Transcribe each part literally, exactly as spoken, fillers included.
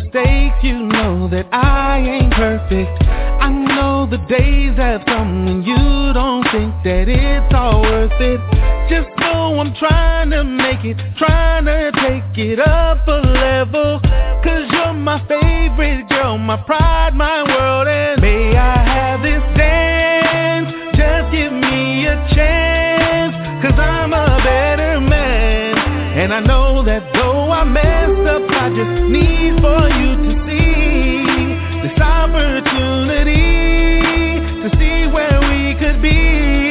mistakes, you know that I ain't perfect. I know the days have come when you don't think that it's all worth it. Just know I'm trying to make it, trying to take it up a level. Cause you're my favorite girl, my pride, my world. And may I have this dance, just give me a chance. Cause I'm a better man, and I know that though I messed up, I just need for you to see this opportunity to see where we could be.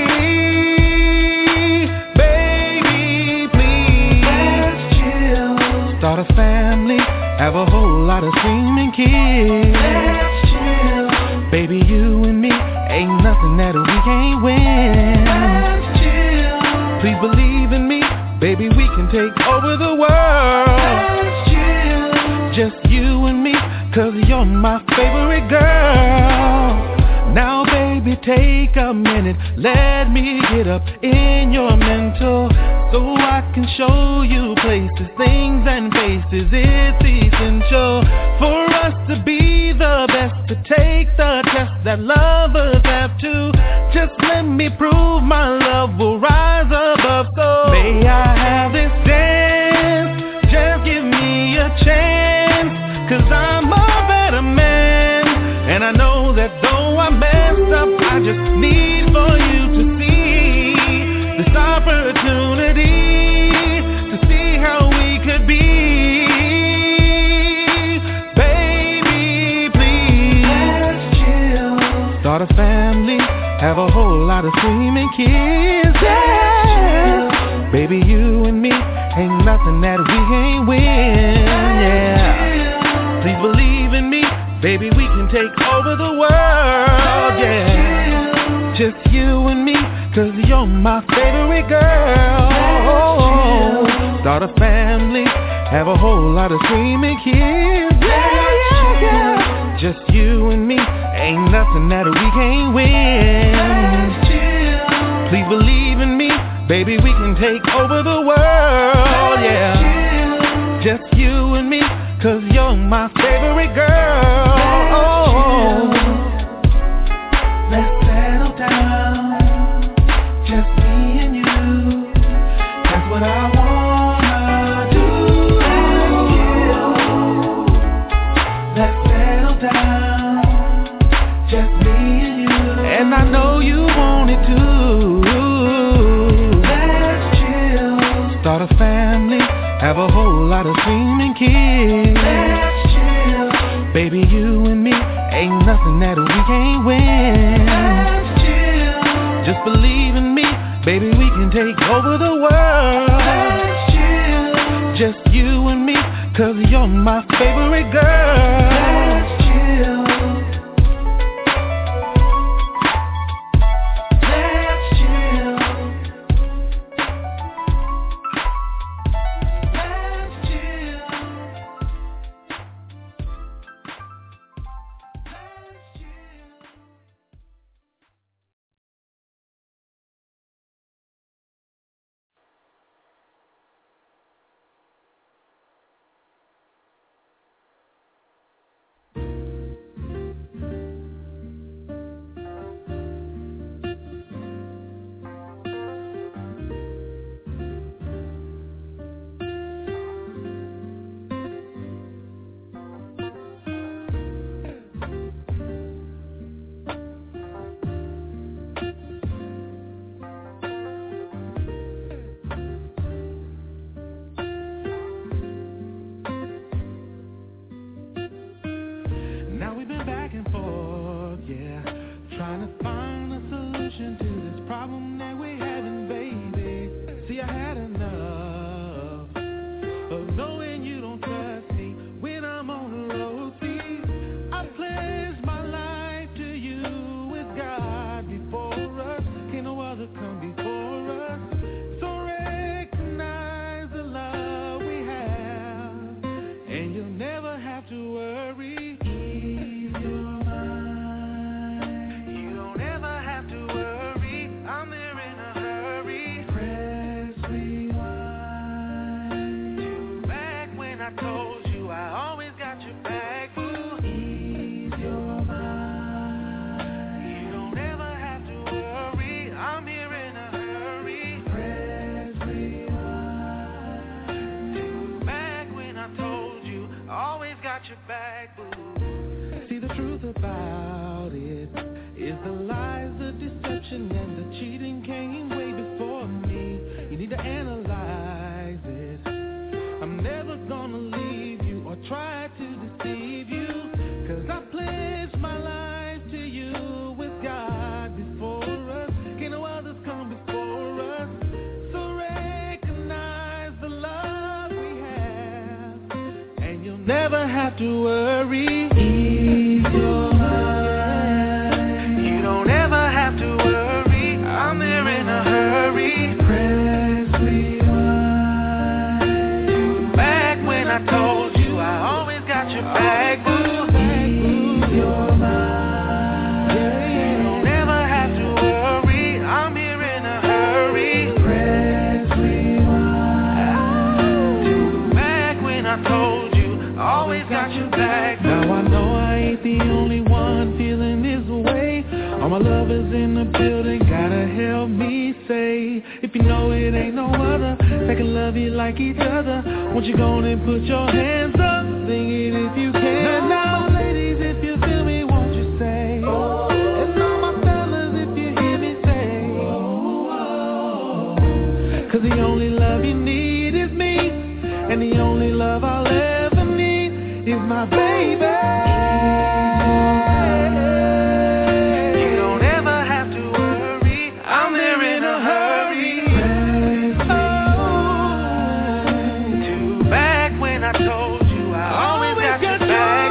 Baby, please, let's chill. Start a family, have a whole lot of screaming kids. Let's chill. Baby, you and me, ain't nothing that we can't win. Let's chill. Please believe in me, baby, we can take over the world. Let's chill. Just you and me, cause you're my favorite girl. Now baby, take a minute, let me get up in your mental, so I can show you places, things and faces. It's essential for us to be the best, to take the test that lovers have to. Just let me prove my love will rise above. So may I have this dance, just give me a chance. Cause I'm a better man, and I know that though I messed up, I just need for you to see this opportunity to see how we could be. Baby, please, let's chill. Start a family, have a whole lot of screaming kids. Yeah. Baby, you and me, ain't nothing that we can't win. Yeah. Please believe in me, baby, we can take over the world, yeah. Just you and me, cause you're my favorite girl. Start a family, have a whole lot of screaming kids, yeah, yeah, yeah. Just you and me, ain't nothing that we can't win. Please believe in me, baby, we can take over the world, yeah. Just you and me, cause you're my favorite girl. Let's settle down, just me and you. That's what I wanna do. Let's settle down, just me and you. And I know you want it too. Let's chill. Start a family, have a whole lot of screaming kids. Let's chill. Baby, you and me, ain't nothing that we can't win. Let's chill. Just believe in me, baby, we can take over the world. Let's chill. Just you and me, cause you're my favorite girl. Let's chill. back, boo. See, the truth about it is the lies, the deception, and the cheating came way before me. You need to analyze it. I'm never gonna leave you or try to deceive you, 'cause I pledged my life to you with God before us. Can't no others come before us. So recognize the love we have, and you'll never have to worry. Ease your mind. You don't ever have to worry. I'm there in a hurry. Press rewind. Back when I told you I always got your back, boo. Ease your mind. You don't ever have to worry. I'm here in a hurry. Press rewind. Back when I told you I always got your back. Now I know I ain't the only one feeling this way. All my lovers in the building gotta help me say, if you know it ain't no other, they can love you like each other. Won't you go on and put your hands up, sing it if you can. Now, ladies, if you feel me, won't you say, oh, and all my fellas, if you hear me say, oh, oh, 'cause the only love you need is me, and the only love I'll ever need is my baby. You don't ever have to worry. I'm there in a hurry. Oh, to back when I told you I always got your back.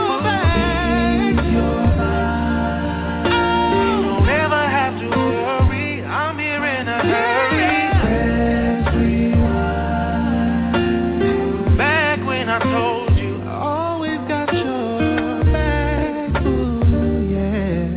You don't ever have to worry. I'm here in a hurry. Back when I told you I always got your back, ooh, yeah.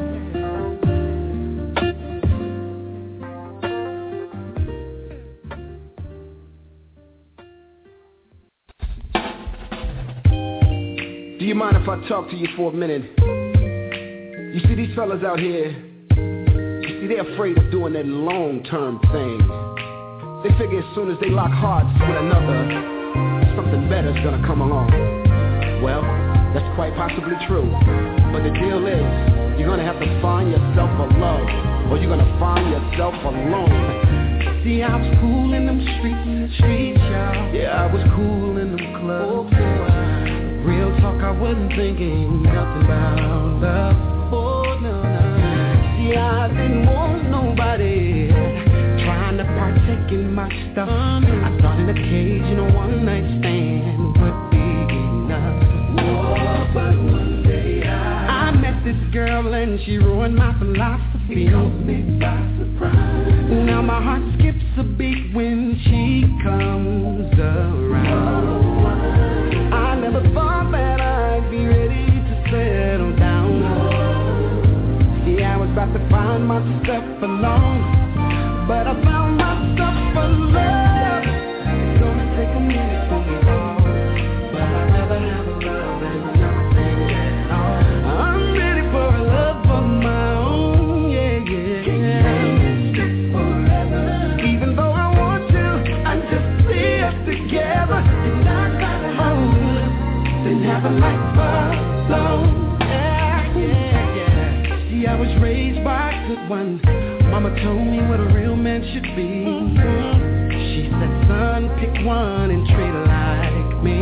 Do you mind if I talk to you for a minute? You see these fellas out here, you see they're afraid of doing that long-term thing. They figure as soon as they lock hearts with another, something better's gonna come along. Well, that's quite possibly true. But the deal is, you're gonna have to find yourself a love, or you're gonna find yourself alone. See, I was cool in them streets, streets, y'all. Yeah, I was cool in them clubs. Oh, real talk, I wasn't thinking nothing about love. Oh, no, no. See, I didn't want nobody trying to partake in my stuff. I thought in a cage, you know, one night stand would be enough. Whoa, but one day I, I met this girl and she ruined my philosophy. It caught me by surprise. Now my heart skips a beat when she comes around. I never thought that I'd be ready to settle down. See, I was about to find myself alone, but I found myself for love. It's gonna take a minute for me all, but I'd rather have a love than nothing at all. I'm ready for a love of my own, yeah, yeah. Forever. Even though I want to, I just see us together, and I gotta hold it, then have a life alone. Yeah, yeah, yeah. See, I was raised by a good one. Mama told me what a real man should be. Mm-hmm. She said, son, pick one and treat her like me.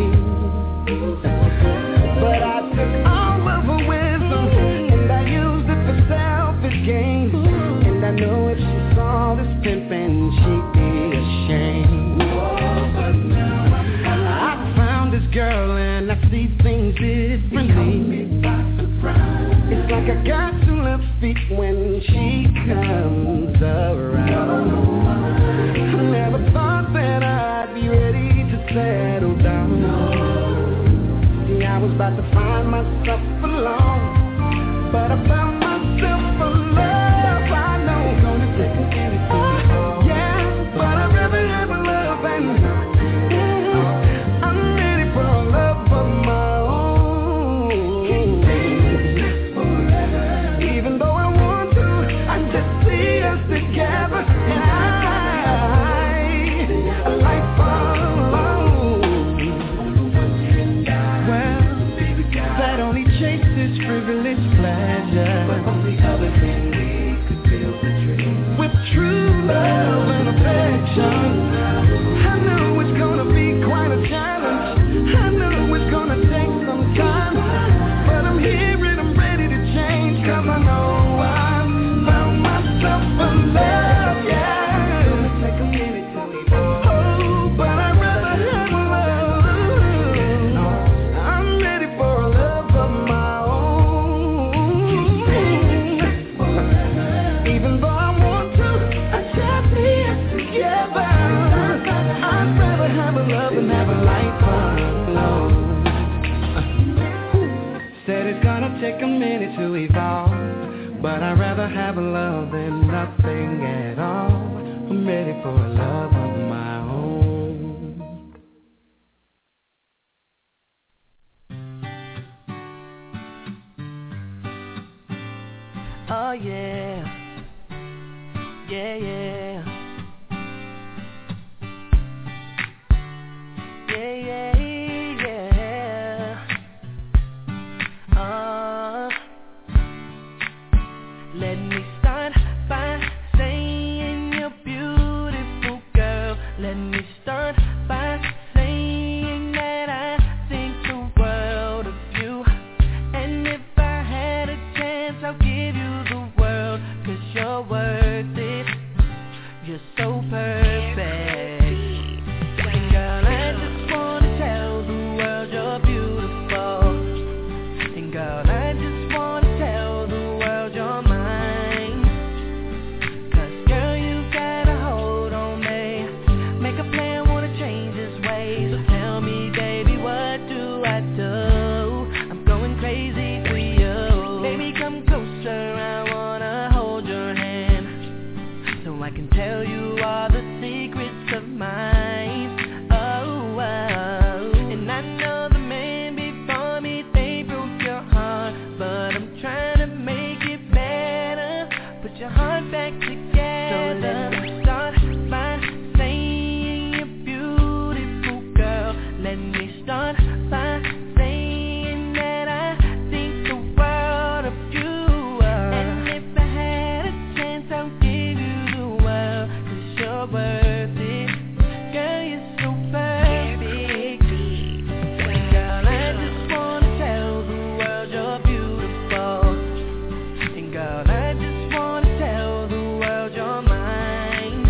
But I took all of her wisdom, and I used it for selfish gain. And I know if she saw this pimpin', she'd be ashamed. But now I found this girl and I see things differently. It's like I got two left feet when she comes around. I never thought that I'd be ready to settle down. See, I was about to find myself alone, but I found myself alone. I know it's gonna take a minute to fall. Yeah, but I'd rather have a love and I'm ready for a love of my own. Even though I want to, I just see us together, and I, a life alone. Well, baby, take a minute to evolve, but I'd rather have a love than nothing at all. I'm ready for a love of my own. Oh yeah, yeah, yeah, yeah, yeah, yeah. Uh, let me start by saying you're beautiful, girl. Let me start by saying that I think the world of you. And if I had a chance, I'll give you the world, 'cause you're worth it. You're so perfect. And girl, I just wanna tell the world you're beautiful. And girl, I just wanna tell the world you're mine. 'Cause girl, you got a hold on me. Make a plan, wanna change his ways. So tell me, baby, what do I do? I'm going crazy for you. Baby, come closer, I wanna hold your hand, so I can tell you all the secrets of mine. Oh, oh. And I know the man before me, they broke your heart, but I'm trying to make it better. Put your heart back together. So let me start by saying you're beautiful, girl. Let me start by saying that I think the world of you. And if I had a chance, I'll give you the world, 'cause you're worth it. Girl, you're so perfect. And girl, I just wanna tell the world you're beautiful. And girl, I just wanna tell the world you're mine.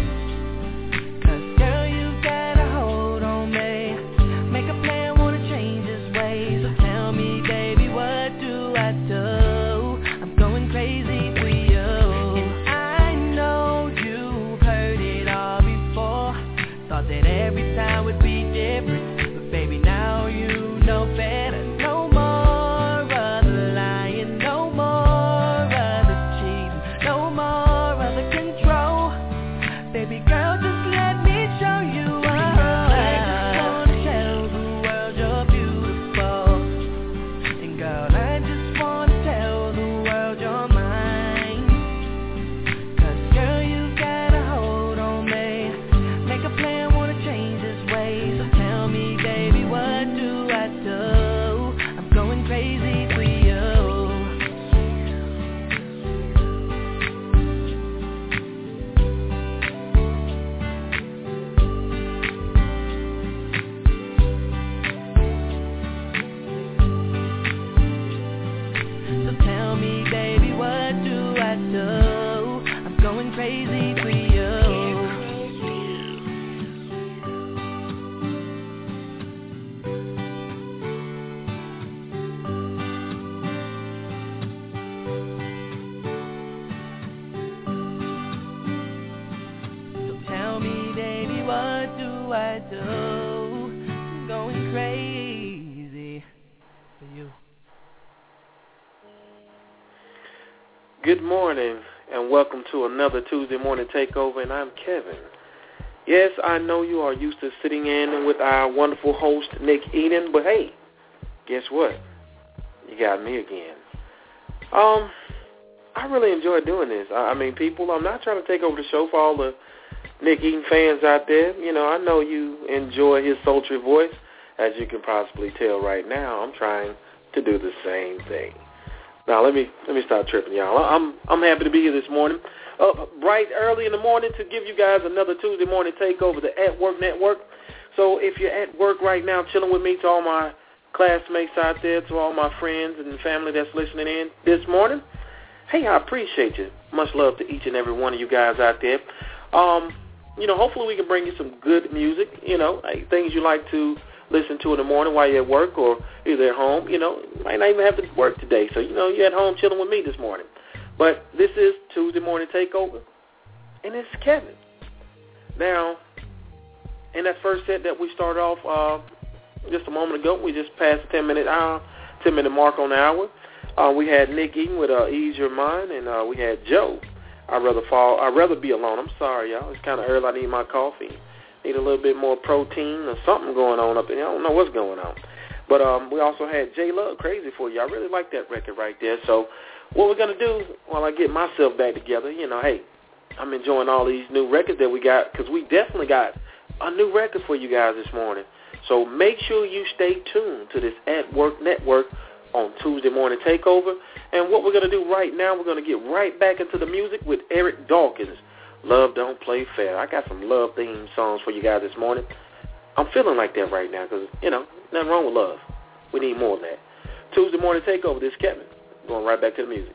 'Cause girl, you got a hold on me. Make a plan, wanna change his ways. So tell me, baby, what do I do? I'm going crazy for you. And I know you've heard it all before. Thought that every time would be different, but baby, now you know better. No more of the lying, no more of the cheating, no more of the control. Baby girl, just let me show you. I just wanna tell the world you're beautiful. And girl, I just wanna tell the world you're mine. 'Cause girl, you got a hold on me. Make a plan, wanna change his ways. So tell me, baby, what do I do? I'm going crazy for you. So tell me, baby, what do I do? I'm going crazy for you. So tell me, baby, what do I do? I'm going crazy for you. Good morning, and welcome to another Tuesday Morning Takeover, and I'm Kevin. Yes, I know you are used to sitting in with our wonderful host, Nick Eden, but hey, guess what? You got me again. Um, I really enjoy doing this. I, I mean, people, I'm not trying to take over the show for all the Nick Eden fans out there. You know, I know you enjoy his sultry voice, as you can possibly tell right now. I'm trying to do the same thing. Now, let me let me stop tripping, y'all. I'm I'm happy to be here this morning, uh, bright early in the morning, to give you guys another Tuesday Morning Takeover, the At Work Network. So if you're at work right now, chilling with me, to all my classmates out there, to all my friends and family that's listening in this morning, hey, I appreciate you. Much love to each and every one of you guys out there. Um, you know, hopefully we can bring you some good music, you know, like things you like to listen to in the morning while you're at work or either at home. You know, you might not even have to work today, so, you know, you're at home chilling with me this morning. But this is Tuesday Morning Takeover, and it's Kevin. Now, in that first set that we started off uh, just a moment ago, we just passed the ten-minute hour, ten-minute mark on the hour. Uh, we had Nick Eaton with uh, Ease Your Mind, and uh, we had Joe. I'd rather fall. I'd rather be alone. I'm sorry, y'all. It's kind of early. I need my coffee. Need a little bit more protein or something going on up in here. I don't know what's going on. But um, we also had J Love, Crazy For You. I really like that record right there. So what we're going to do while I get myself back together, you know, hey, I'm enjoying all these new records that we got because we definitely got a new record for you guys this morning. So make sure you stay tuned to this At Work Network on Tuesday Morning Takeover. And what we're going to do right now, we're going to get right back into the music with Eric Dawkins. Love Don't Play Fair. I got some love theme songs for you guys this morning. I'm feeling like that right now because, you know, nothing wrong with love. We need more of that. Tuesday Morning Takeover, this is Kevin. Going right back to the music.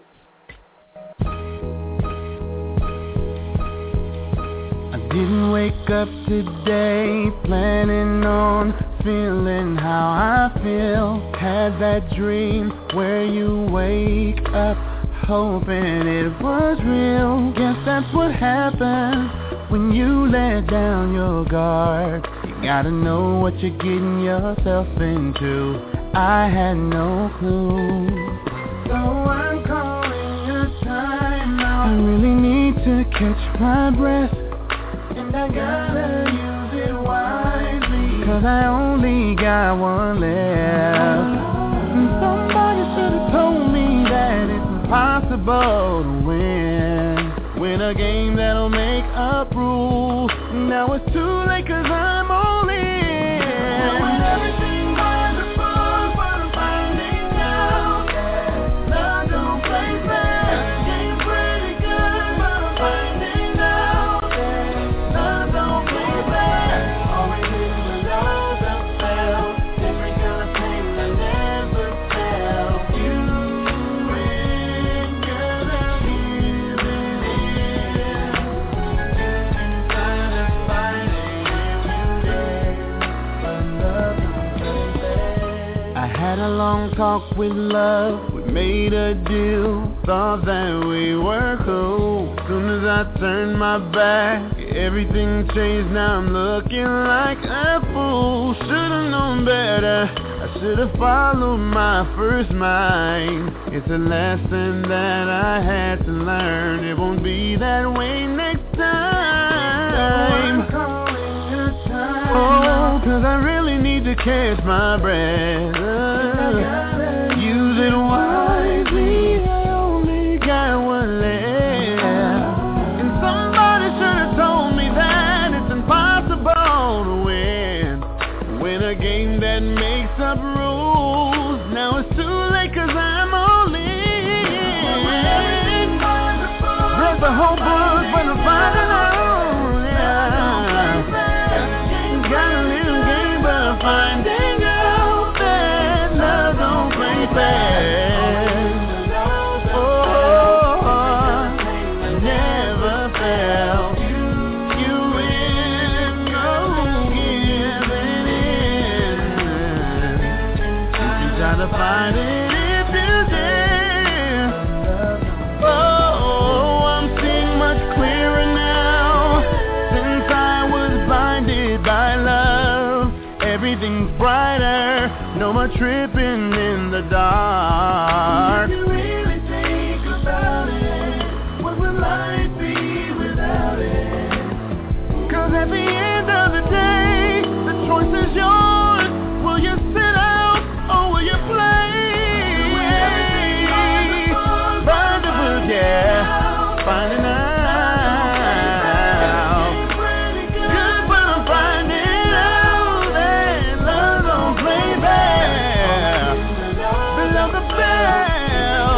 I didn't wake up today planning on feeling how I feel. Had that dream where you wake up hoping it was real. Guess that's what happens when you let down your guard. You gotta know what you're getting yourself into. I had no clue. So I'm calling your time out. I really need to catch my breath, and I gotta use it wisely, cause I only got one left. And somebody should have told me that it's impossible to win. Win a game that'll make up rules. Now it's too late cause I'm all in. When everything was a buzz, but I'm finding out that love don't play fair. Game's pretty good, but I'm finding out that love don't play fair. Always is the love that fell. Different kind of pain I never felt. You win, girl, I'm giving in. Inside I'm fighting every day, but love don't play fair. I had a long talk with love. We made a deal, thought that we were cool. Soon as I turned my back, everything changed. Now I'm looking like a fool. Should've known better. I should've followed my first mind. It's a lesson that I had to learn. It won't be that way next time. So I'm calling your time. Oh, cause I really need to catch my breath. Use it wisely. I only got one left. And somebody should have told me that it's impossible to win. Win a game that makes up rules. Now it's too late cause I'm all in. Read the whole book but I'm finding out. Yeah. Got a little game but I'm finding out that love don't play fair. Find it if you dare. Oh, I'm seeing much clearer now. Since I was blinded by love, everything's brighter. No more tripping in the dark. If you really think about it, what would life be without it? Cause at the end of the day, the choice is yours. Will you sit out or will you play? Find the book, yeah. Finding out. Good, but I'm finding out that love don't play fair. The love the bell.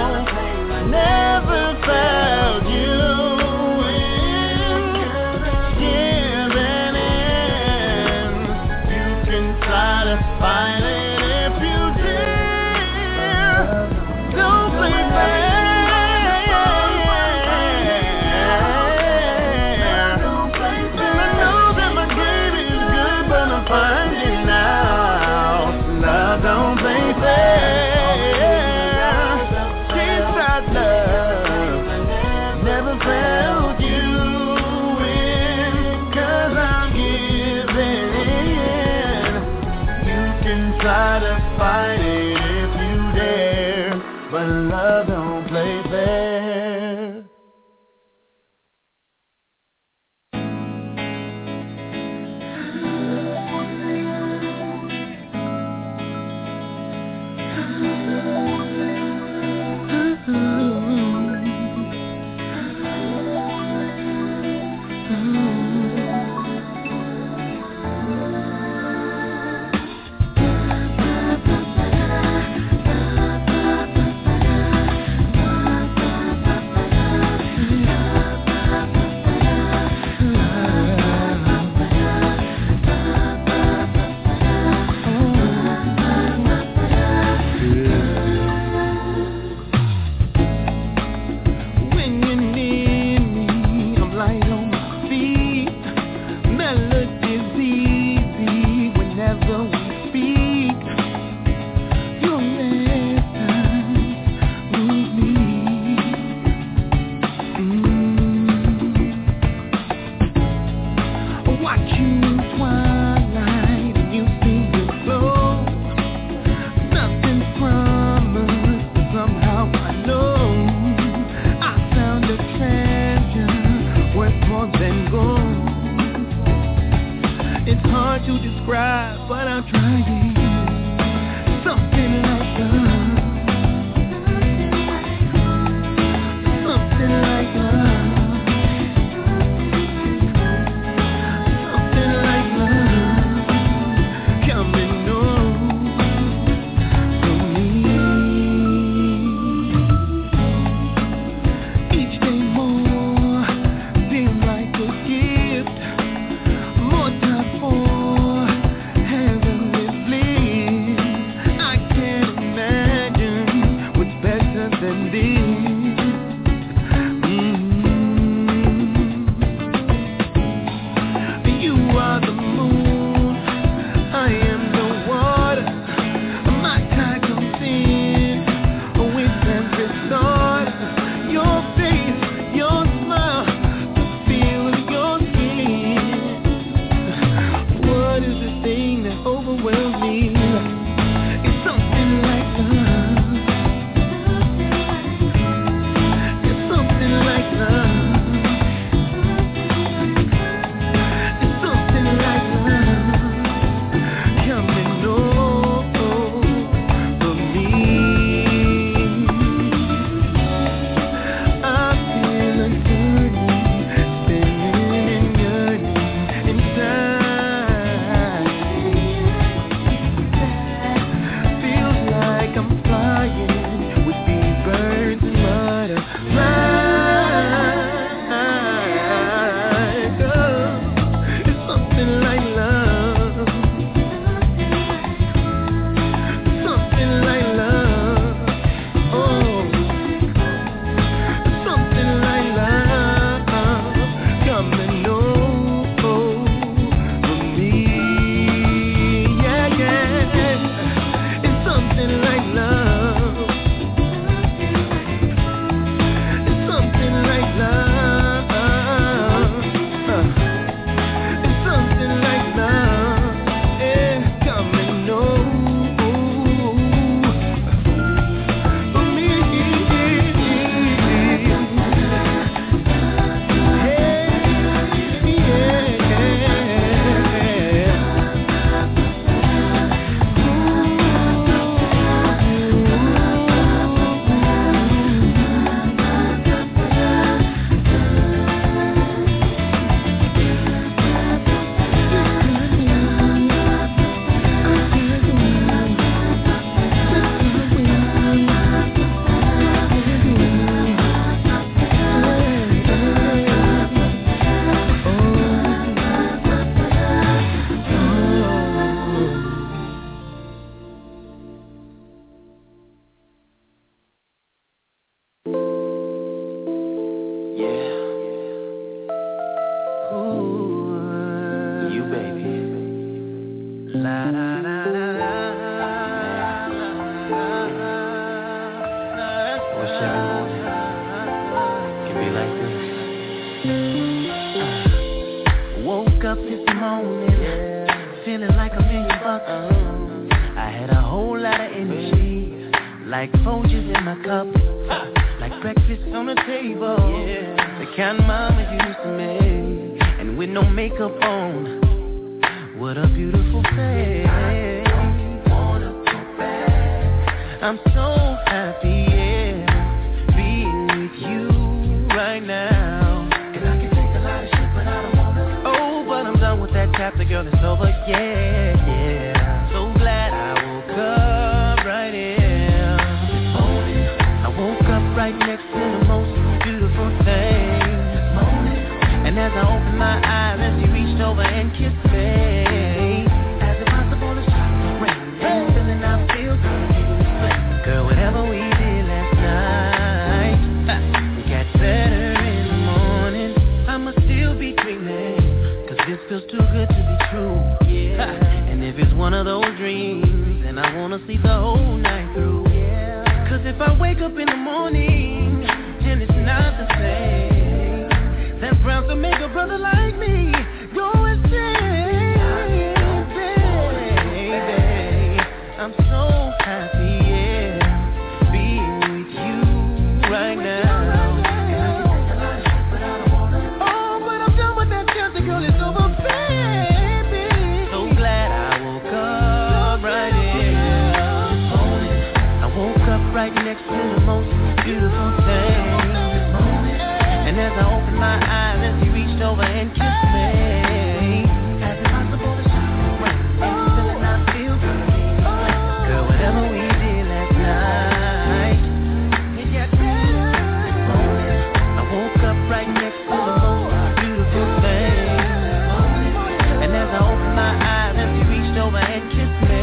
to describe what I'm trying. Something like love. Something like love. Something like love coming over me. Each day more seems like a gift. More time for heavenly bliss. I can't imagine what's better than this. Girl, it's over, baby. So glad over and kiss me. As impossible to stop the rain, it's feeling I feel good. Girl, whatever we did last night, it got better this morning. I woke up right next to the most beautiful thing, and as I opened my eyes, and she reached over and kissed me.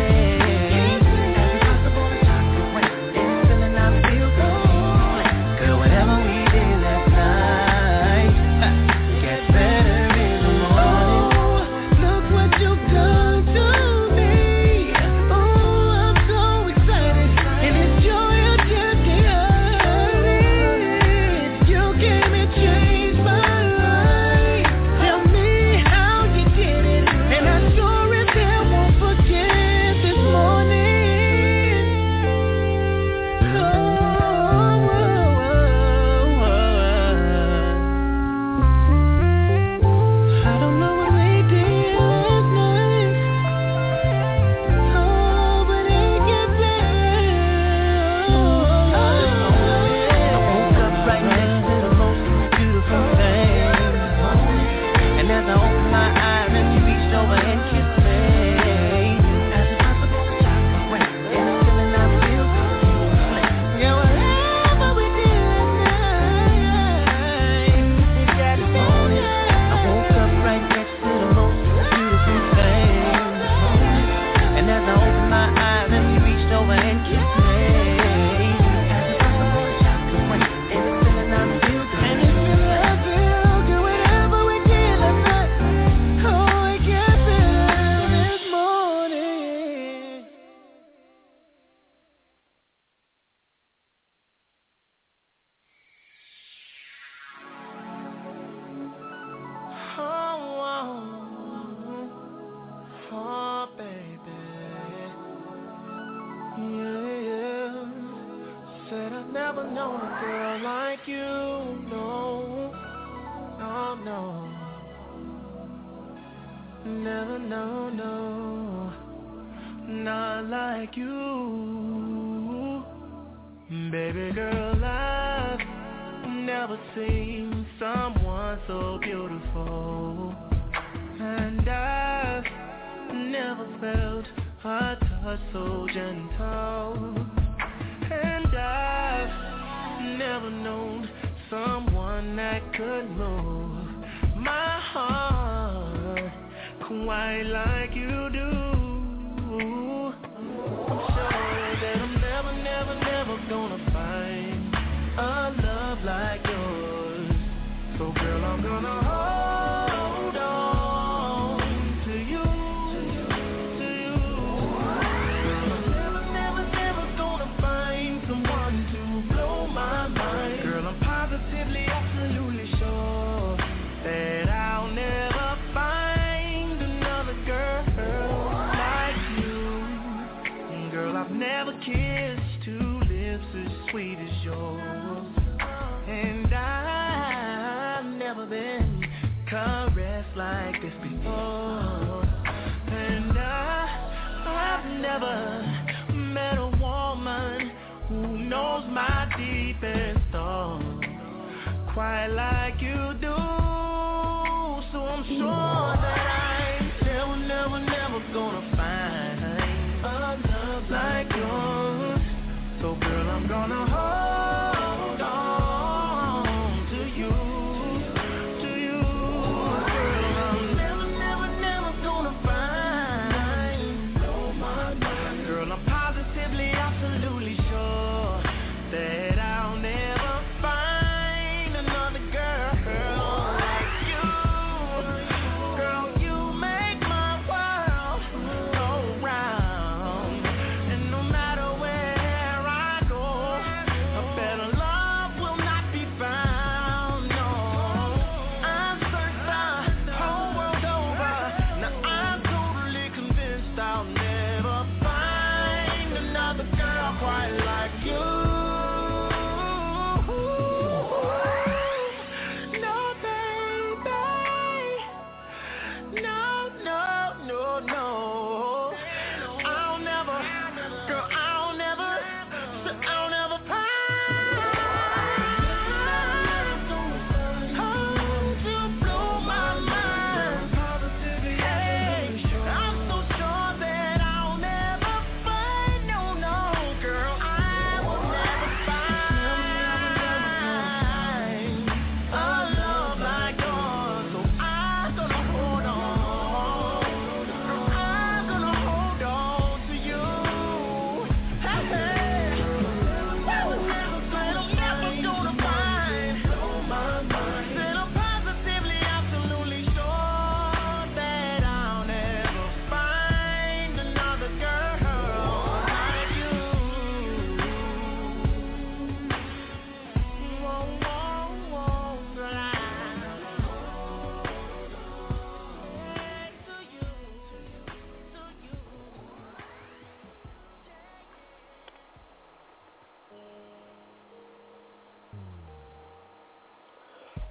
That I'll never find another girl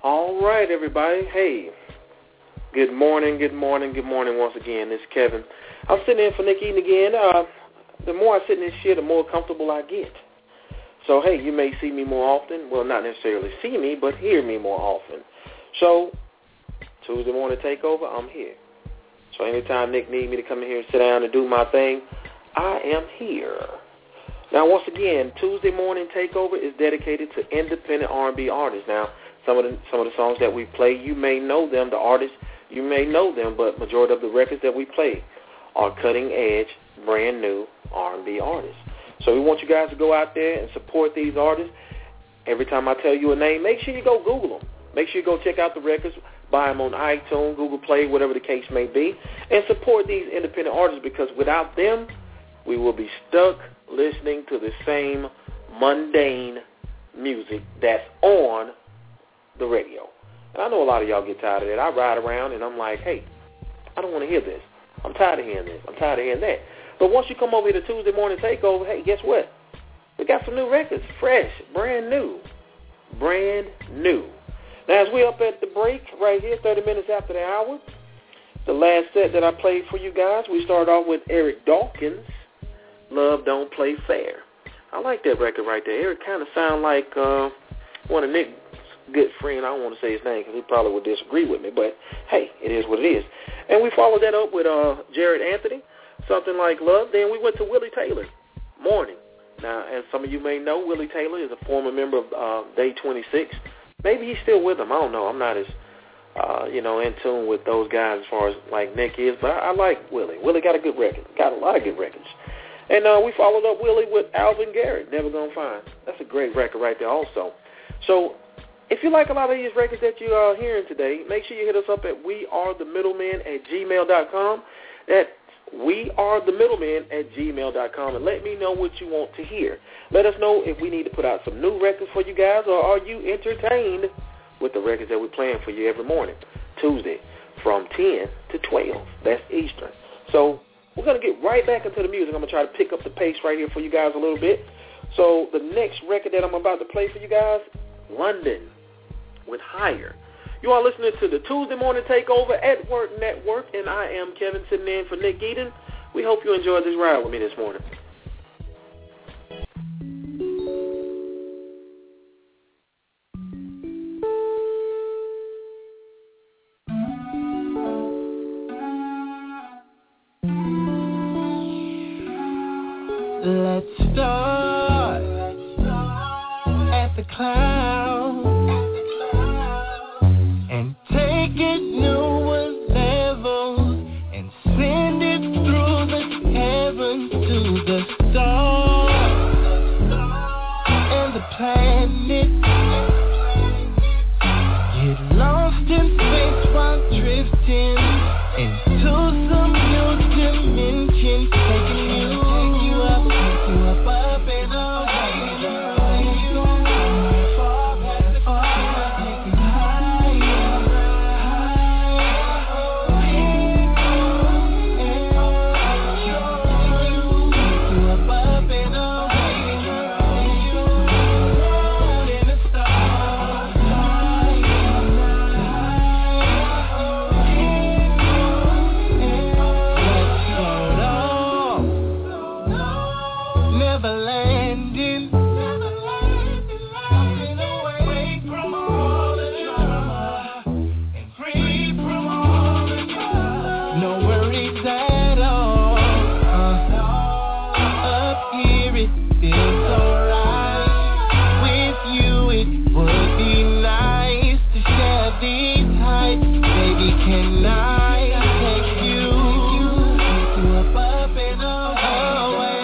All right, everybody. Hey, good morning, good morning, good morning once again. This is Kevin. I'm sitting in for Nick Eden again. Uh, the more I sit in this shit, the more comfortable I get. So, hey, you may see me more often. Well, not necessarily see me, but hear me more often. So, Tuesday morning takeover, I'm here. So anytime Nick needs me to come in here and sit down and do my thing, I am here. Now, once again, Tuesday morning takeover is dedicated to independent R and B artists. Now, some of the some of the songs that we play, you may know them. The artists, you may know them, but majority of the records that we play are cutting-edge, brand-new R and B artists. So we want you guys to go out there and support these artists. Every time I tell you a name, make sure you go Google them. Make sure you go check out the records, buy them on iTunes, Google Play, whatever the case may be, and support these independent artists, because without them, we will be stuck listening to the same mundane music that's on the radio. And I know a lot of y'all get tired of that. I ride around and I'm like, hey, I don't want to hear this. I'm tired of hearing this. I'm tired of hearing that. But once you come over here to Tuesday morning takeover, hey, guess what? We got some new records, fresh, brand new, brand new. Now, as we up at the break right here, thirty minutes after the hour, the last set that I played for you guys, we started off with Eric Dawkins, Love Don't Play Fair. I like that record right there. Eric kind of sound like uh, one of Nick's good friend. I don't want to say his name because he probably would disagree with me, but hey, it is what it is. And we followed that up with uh, Jared Anthony, Something Like Love. Then we went to Willie Taylor, Morning. Now, as some of you may know, Willie Taylor is a former member of uh, Day twenty-six. Maybe he's still with them. I don't know. I'm not as, uh, you know, in tune with those guys as far as like Nick is, but I, I like Willie. Willie got a good record. Got a lot of good records. And uh, we followed up Willie with Alvin Garrett, Never Gonna Find. That's a great record right there also. So if you like a lot of these records that you are hearing today, make sure you hit us up at wearethemiddlemen at gmail dot com. That's wearethemiddlemen at gmail dot com, and let me know what you want to hear. Let us know if we need to put out some new records for you guys, or are you entertained with the records that we're playing for you every morning, Tuesday, from ten to twelve. That's Eastern. So we're going to get right back into the music. I'm going to try to pick up the pace right here for you guys a little bit. So the next record that I'm about to play for you guys, London with Higher. You are listening to the Tuesday Morning Takeover at Work Network, and I am Kevin sitting in for Nick Eden. We hope you enjoyed this ride with me this morning. Let's start at the clouds and take it newer levels and send it through the heavens to the stars and the planet. Get lost in space while drifting into some new dimension, taking you up, up and away, far past the far, take it higher, higher, take you up, up and away, in the stars, never landing, never landing, landing away from all the drama and free from all the drama. No worries at all. Uh, up here it feels alright. With you it would be nice to share these heights. Baby, can I take you, take you up, up and away?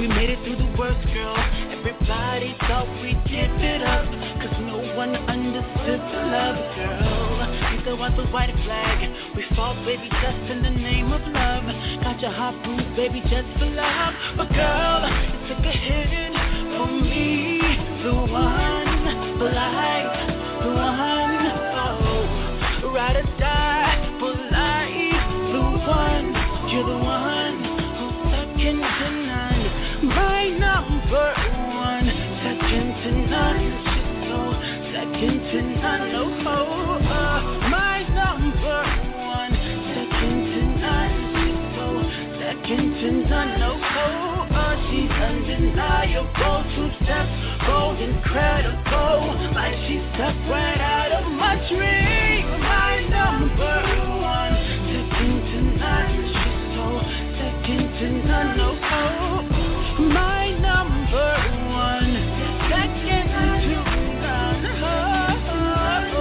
We made it through the worst, girl. Everybody thought we'd give it up, cause no one understood the love, girl. You throw out the white flag. We fought, baby, just in the name of love. Got your heart bruised, baby, just for love. But girl, you took a hit for me, the one for life, the one, oh, ride or die for life, the one, you're the one who's second to none, my number one, second to none, she's so second to none, no, oh, uh, my number one, second to none, she's so second to none, no, oh. She's undeniable, two steps, bold, incredible, like she stepped right out of my dream. My number one, second to none, she's so second to none, no, oh. My number one, second to none, oh.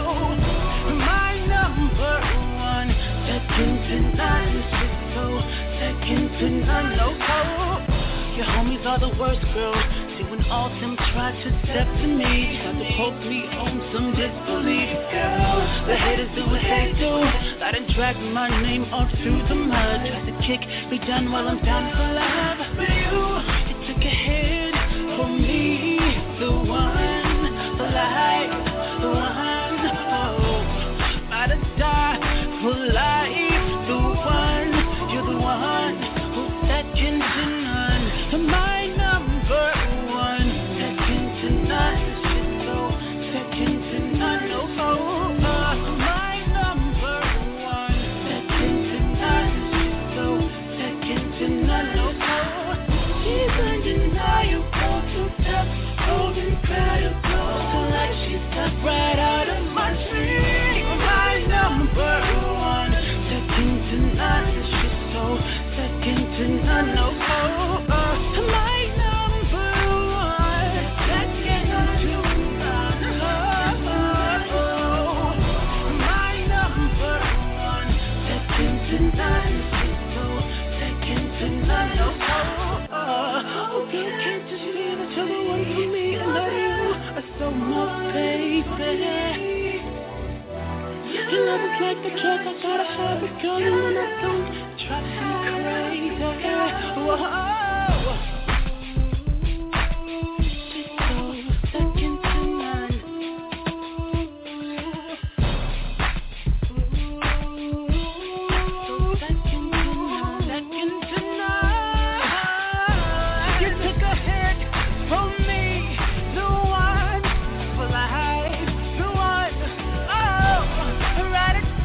My number one, second to none, she's so second to none, no, oh. Your homies are the worst, girl. See, when all them tried to step to me, tried to poke me on some disbelief, girl. The haters do what they do. I done dragged my name off through the mud. Tried to kick me down while I'm down for love. But you, you took a hit for me, the one, the life, the one, oh. I'd die for life, the one, you're the one who's second to none. My number one, second to none, she's so second to none, no, oh, uh, my number one, second to none, she's so second to none, no, oh, she's undeniable, two steps, bold, incredible, so like she stepped right out of my dream. My number one, second to none, she's so second to none, no, oh, uh, my number one, second to none, oh, my number one, second to none, she's so second to none, oh, oh, oh, girl, can't you see that you're the one for me? I know you are so much, baby. Your love is like the drug, I gotta have it, girl, and when I don't, it drives me crazy, whoa.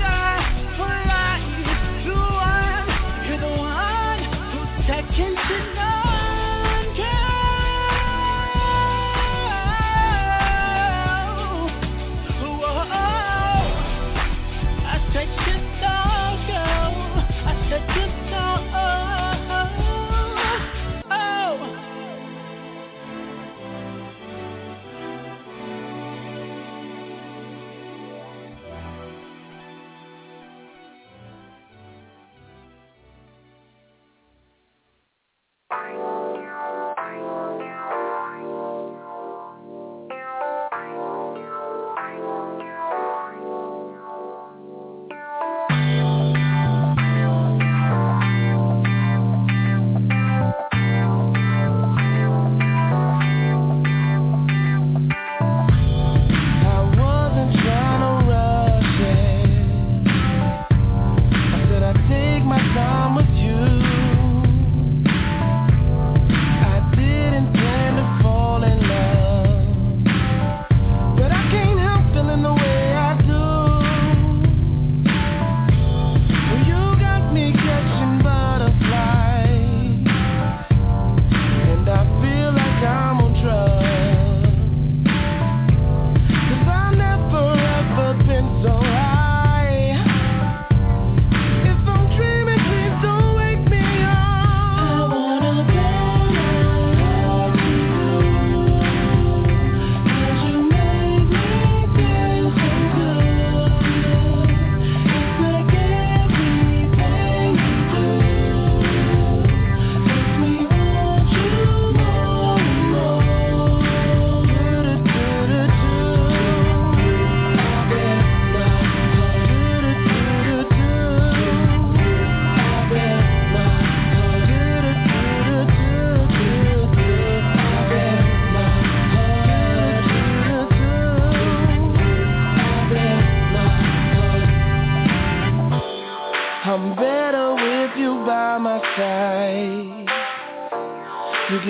Second to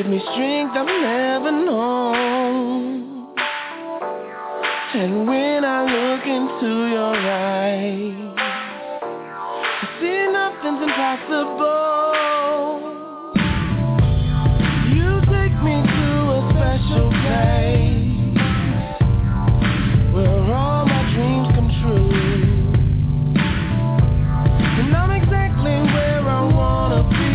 give me strength I've never known. And when I look into your eyes, I see nothing's impossible. You take me to a special place where all my dreams come true. And I'm exactly where I wanna be.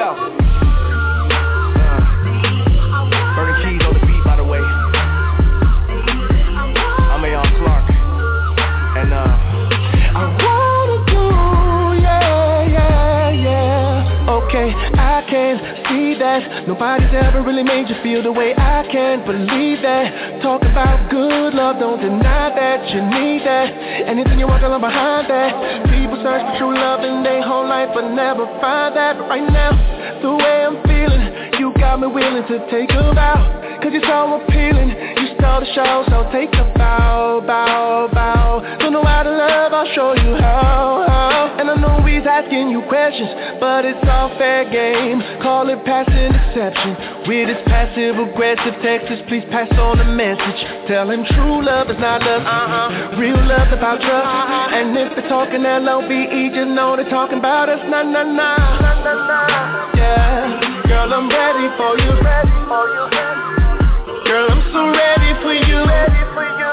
Yo. Uh, Burning Keys on the beat, by the way. I'm Aeon Clark. And uh, I wanna do, yeah, yeah, yeah. Okay, I can see that nobody's ever really made you feel the way I can. Believe that. Talk about good love, don't deny that you need that. Anything you want, along behind that. People search for true love in their whole life, but never find that. But right now, the way I'm feeling, you got me willing to take a vow. Cause you're so appealing, you stole the show, so take a bow, bow, bow. Don't know how to love, I'll show you how, how. And I know he's asking you questions, but it's all fair game. Call it passive deception. With his passive aggressive texts, please pass on the message. Tell him true love is not love, uh-uh. Real love about trust, uh-uh. And if they're talking L O V E, just know they're talking about us, nah, nah, nah, nah, nah, nah. Yeah, girl, I'm ready for you, ready for you. Girl, I'm so ready for you. Ready for you.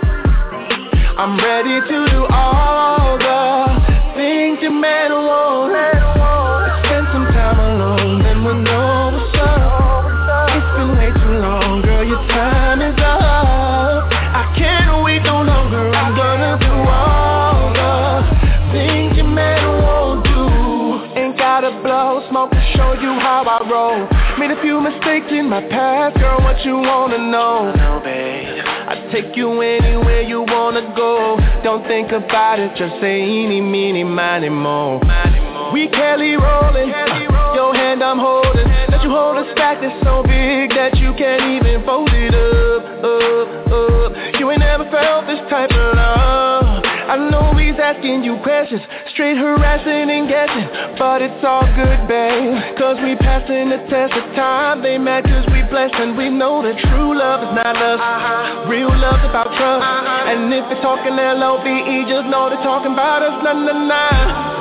I'm ready to do all the things your man wants. Let's spend some time alone, then we'll know what's up. It's been way too long, girl, your time is up. I can't wait no longer, I'm gonna do all the things your man won't do. Ain't gotta blow smoke to show you how I roll. Made a few mistakes in my past, girl, what you wanna know? No, babe, I take you anywhere you wanna go. Don't think about it, just say eeny, meeny, miny, mo. We Kelly rolling, uh, your hand I'm holding. Let you hold a stack that's so big that you can't even fold it up, up, up. You ain't never felt this type of love. I know he's asking you questions, straight harassing and guessing, but it's all good, babe, cause we passing the test of time. They mad cause we blessed and we know that true love is not love, uh-huh. Real love's about trust, uh-huh. And if they're talking L O V E, just know they're talking about us, nah, nah, nah.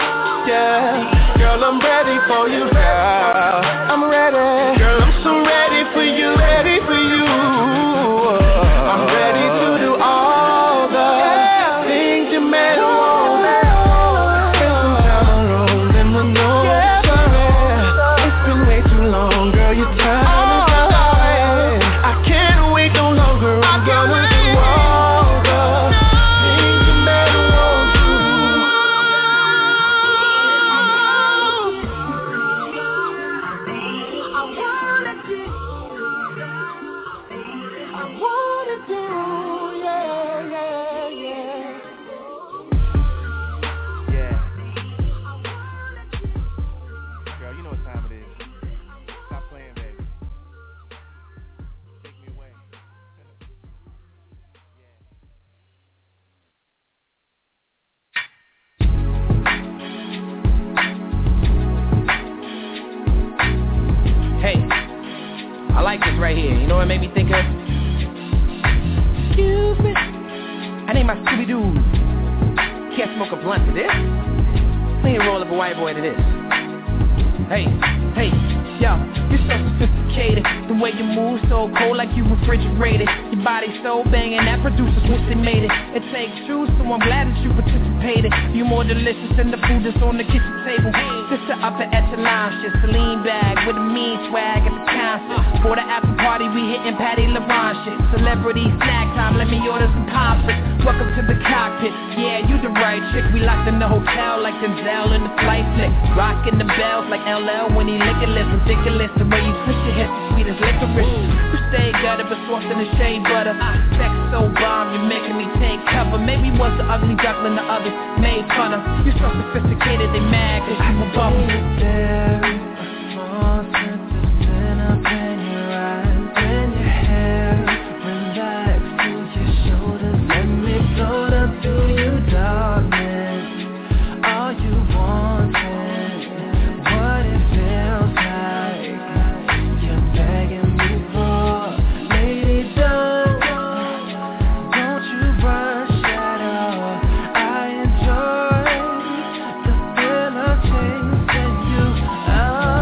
Yeah, girl, I'm ready for you, girl. I'm ready, girl, I'm so ready for you, ready for you. I'm ready to do all the things your man wants. Spend some time alone, then we'll know what's up. It's been way too long, girl, your time is up. I can't wait no longer, I'm gonna do all the things your man wants to. I wanna do, yeah, yeah, yeah. yeah. Girl, you know what time it is. Stop playing, baby. Take me away. Hey, I like this right here. You know what it made me think of? Excuse me. I named my Scooby-Doo. Can't smoke a blunt to this. Clean roll up a white boy to this. Hey, hey, yo, you're so sophisticated. The way you move so cold like you refrigerated. Your body so banging, that producer's wish they made it. It takes two, so I'm glad that you participated. You're more delicious than the food that's on the kitchen table. This the upper echelon shit, Celine bag with a mean swag at the concert. For the after party, we hitting Patty LaRon shit. Celebrity snack time, let me order some poppers. Welcome to the cockpit, yeah, you the right chick. We locked in the hotel like Denzel in the flight flick. Rocking the bells like L L when he lickin' lips. Ridiculous the way you twist your hips, sweet as licorice. You stay gutter but sauce in the shea butter. Sex so bomb, you're making me take cover. Maybe was the ugly duckling the others made fun of. You so sophisticated, they mad cause you a bum. There, a small sense of sin up in your eyes and your hair. Relax to your shoulders, let me float up to you, darkness. All you wanted, what it feels like. You're begging me for, lady, don't, don't you rush at all. I enjoy the thrill of chasing you. Oh,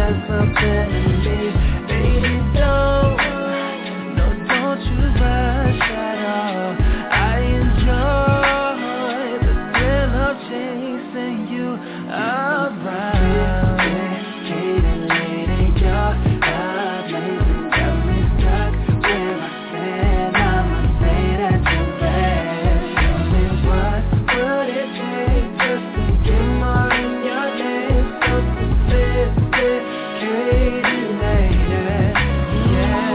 got something in me. Baby, don't, no, don't you rush at all. I enjoy the thrill of chasing you around. Katie, lady, you're amazing. Got me stuck where I stand. I'ma say that you're best. Tell me what would it take just to get more in your name? So sophisticated, lady, yeah.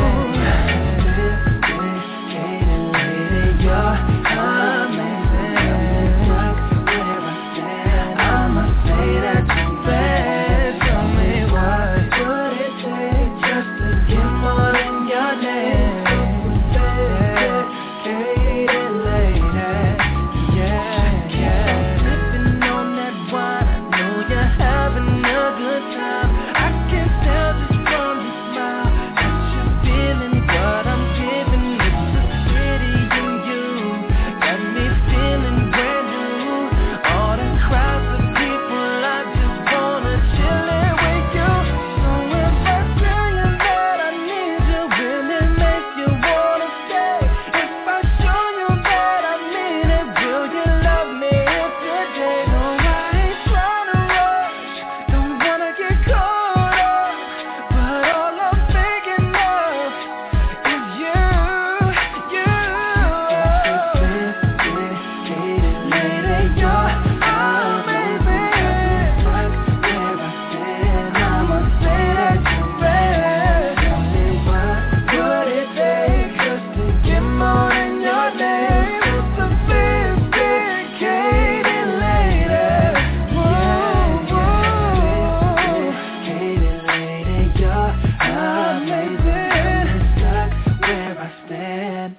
Sophisticated lady, you're amazing. Stuck where I stand. I'ma say that you're best. Tell me what would it take just to get more in your name? Sophisticated lady, yeah, yeah. Sipping on that wine, I know you're having a good time. I can tell just from your smile that you're feeling what I'm giving. It's the city in you, got me feeling brand new. All the crowds of people, I just wanna chill it with you. So if I tell you that I need you, will it make you wanna stay? If I show you that I mean it, will you love me today? No, I ain't trying to rush, don't wanna get caught up, but all I'm thinking of is you, you. Sophisticated lady, you're amazing. Stuck where I stand, I'ma say that you're best. Tell me what would it take just to get more in your name? Sophisticated lady, whoa, sophisticated lady, you're amazing. Stuck where I stand.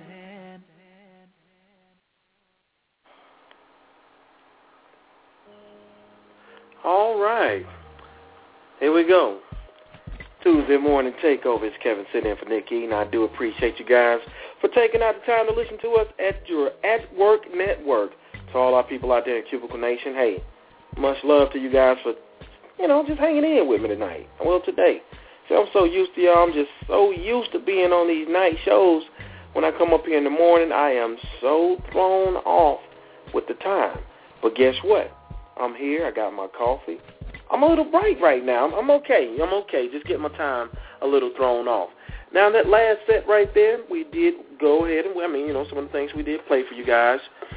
All right. Here we go. Tuesday morning takeover. It's Kevin sitting in for Nick Eden. I do appreciate you guys for taking out the time to listen to us at your At Work Network. To all our people out there in Cubicle Nation, hey, much love to you guys for, you know, just hanging in with me tonight. Well, today. See, I'm so used to y'all. I'm just so used to being on these night shows. When I come up here in the morning, I am so thrown off with the time. But guess what? I'm here. I got my coffee. I'm a little bright right now. I'm, I'm okay. I'm okay. Just getting my time a little thrown off. Now, that last set right there, we did go ahead and, I mean, you know, some of the things we did play for you guys.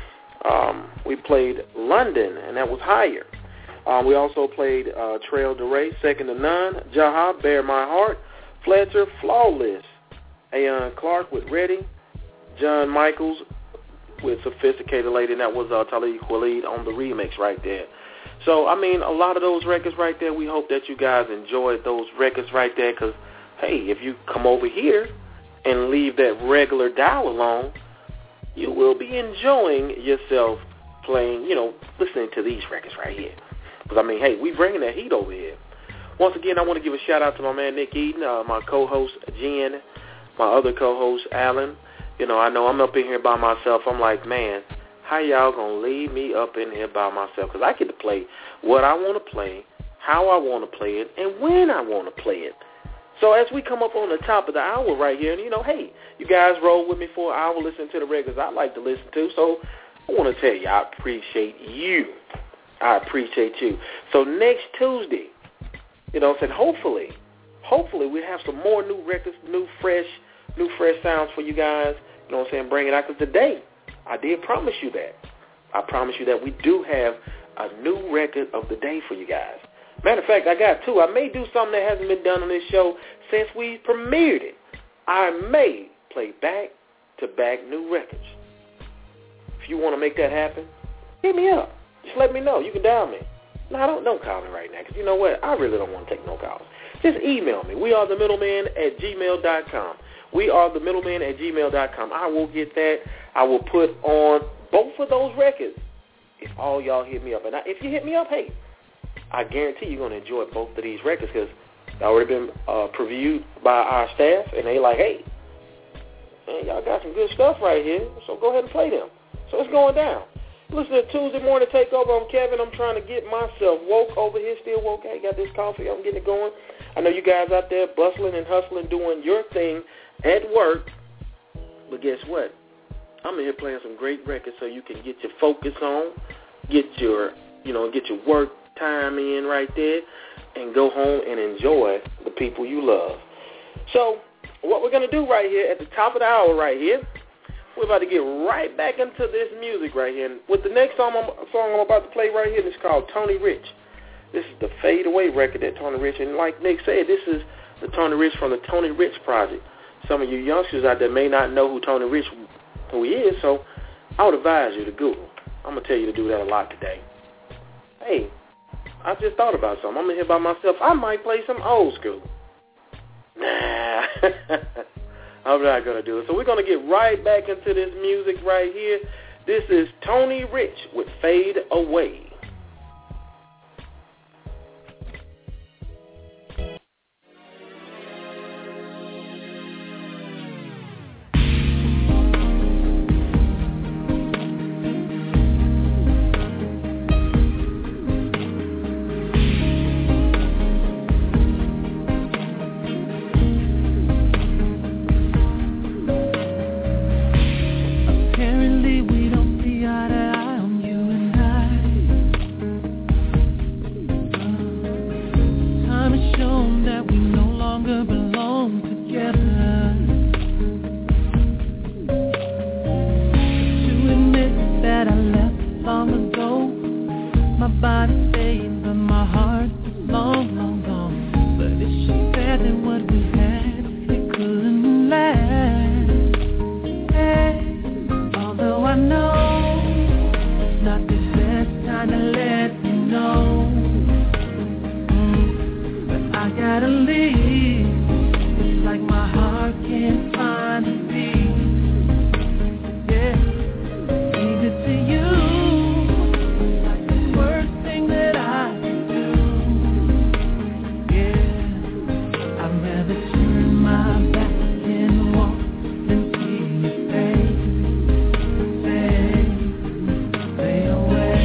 Um, we played London, and that was Higher. Um, we also played uh, Trail de Ray, Second to None, Jaha, Bear My Heart, Fletcher, Flawless, Aeon Clark with Ready, John Michaels with Sophisticated Lady, and that was uh, Talib Kweli on the remix right there. So, I mean, a lot of those records right there, we hope that you guys enjoyed those records right there because, hey, if you come over here and leave that regular dial alone, you will be enjoying yourself playing, you know, listening to these records right here. Because, I mean, hey, we bringing that heat over here. Once again, I want to give a shout-out to my man Nick Eden, uh, my co-host Jen, my other co-host Alan. You know, I know I'm up in here by myself. I'm like, man, how y'all going to leave me up in here by myself? Because I get to play what I want to play, how I want to play it, and when I want to play it. So as we come up on the top of the hour right here, and, you know, hey, you guys roll with me for an hour listening to the records I like to listen to. So I want to tell you, I appreciate you. I appreciate you. So next Tuesday, you know, I said hopefully, hopefully we have some more new records, new fresh, new fresh sounds for you guys. You know what I'm saying? Bring it out. Because today, I did promise you that. I promise you that we do have a new record of the day for you guys. Matter of fact, I got two. I may do something that hasn't been done on this show since we premiered it. I may play back-to-back new records. If you want to make that happen, hit me up. Just let me know. You can dial me. No, don't, don't call me right now because you know what? I really don't want to take no calls. Just email me. We are the middleman at gmail dot com. We are the middleman at gmail dot com. I will get that. I will put on both of those records if all y'all hit me up. And I, if you hit me up, hey, I guarantee you're going to enjoy both of these records because they've already been uh, previewed by our staff, and they like, hey, man, y'all got some good stuff right here, so go ahead and play them. So it's going down. Listen to Tuesday Morning Takeover. I'm Kevin. I'm trying to get myself woke over here, still woke. I got this coffee. I'm getting it going. I know you guys out there bustling and hustling, doing your thing at work, but guess what? I'm in here playing some great records so you can get your focus on, get your, you know, get your work time in right there, and go home and enjoy the people you love. So what we're going to do right here at the top of the hour right here, we're about to get right back into this music right here. And with the next song I'm, song I'm about to play right here, it's called Tony Rich. This is the Fade Away record that Tony Rich, and like Nick said, this is the Tony Rich from the Tony Rich Project. Some of you youngsters out there may not know who Tony Rich who he is, so I would advise you to Google. I'm going to tell you to do that a lot today. Hey, I just thought about something. I'm in here by myself. I might play some old school. Nah, I'm not going to do it. So we're going to get right back into this music right here. This is Tony Rich with Fade Away.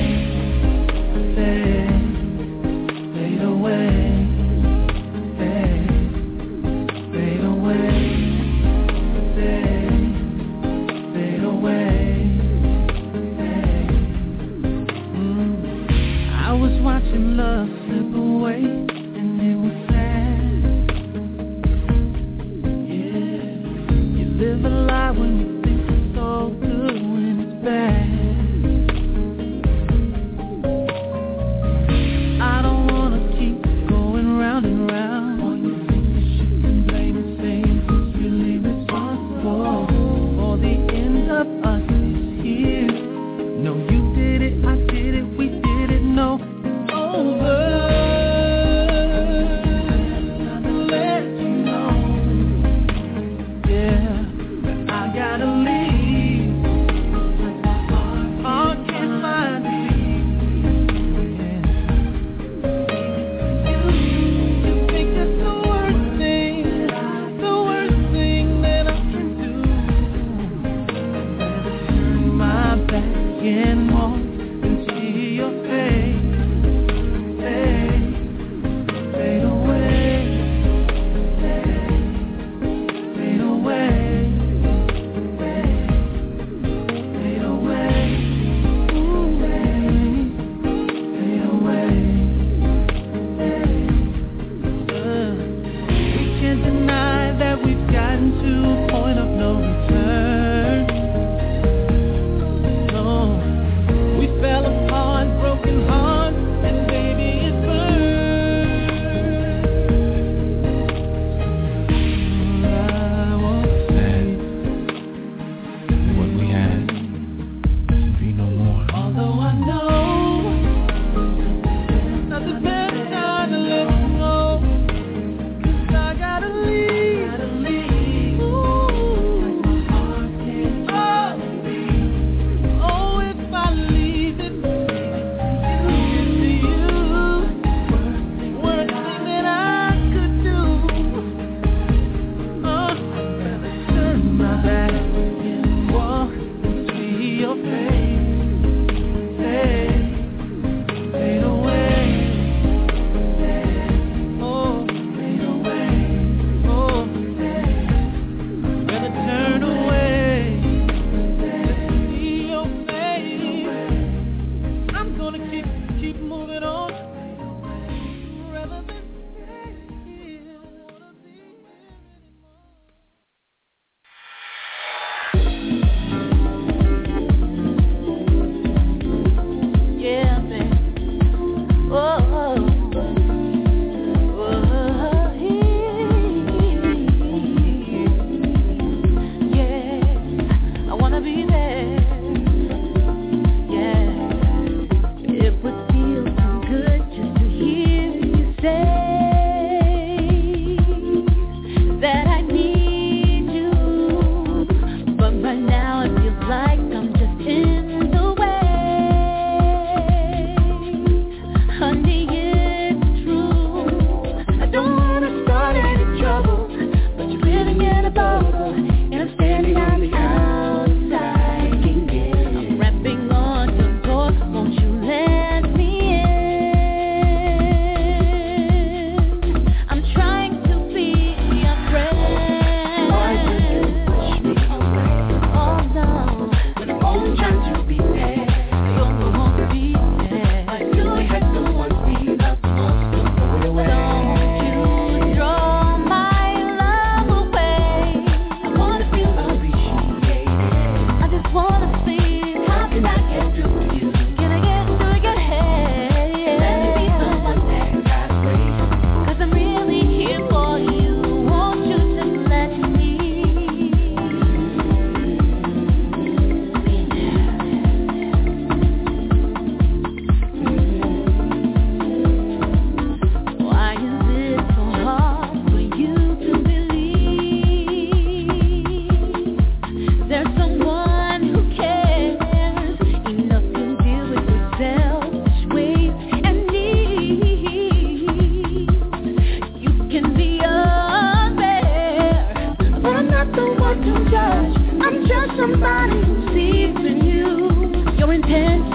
Fade away, fade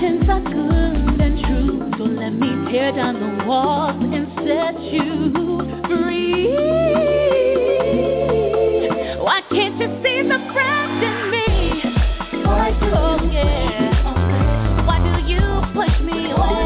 intentions are good and true, so let me tear down the walls and set you free. Why can't you see the craft in me? Why do oh, you yeah. Why do you push me away?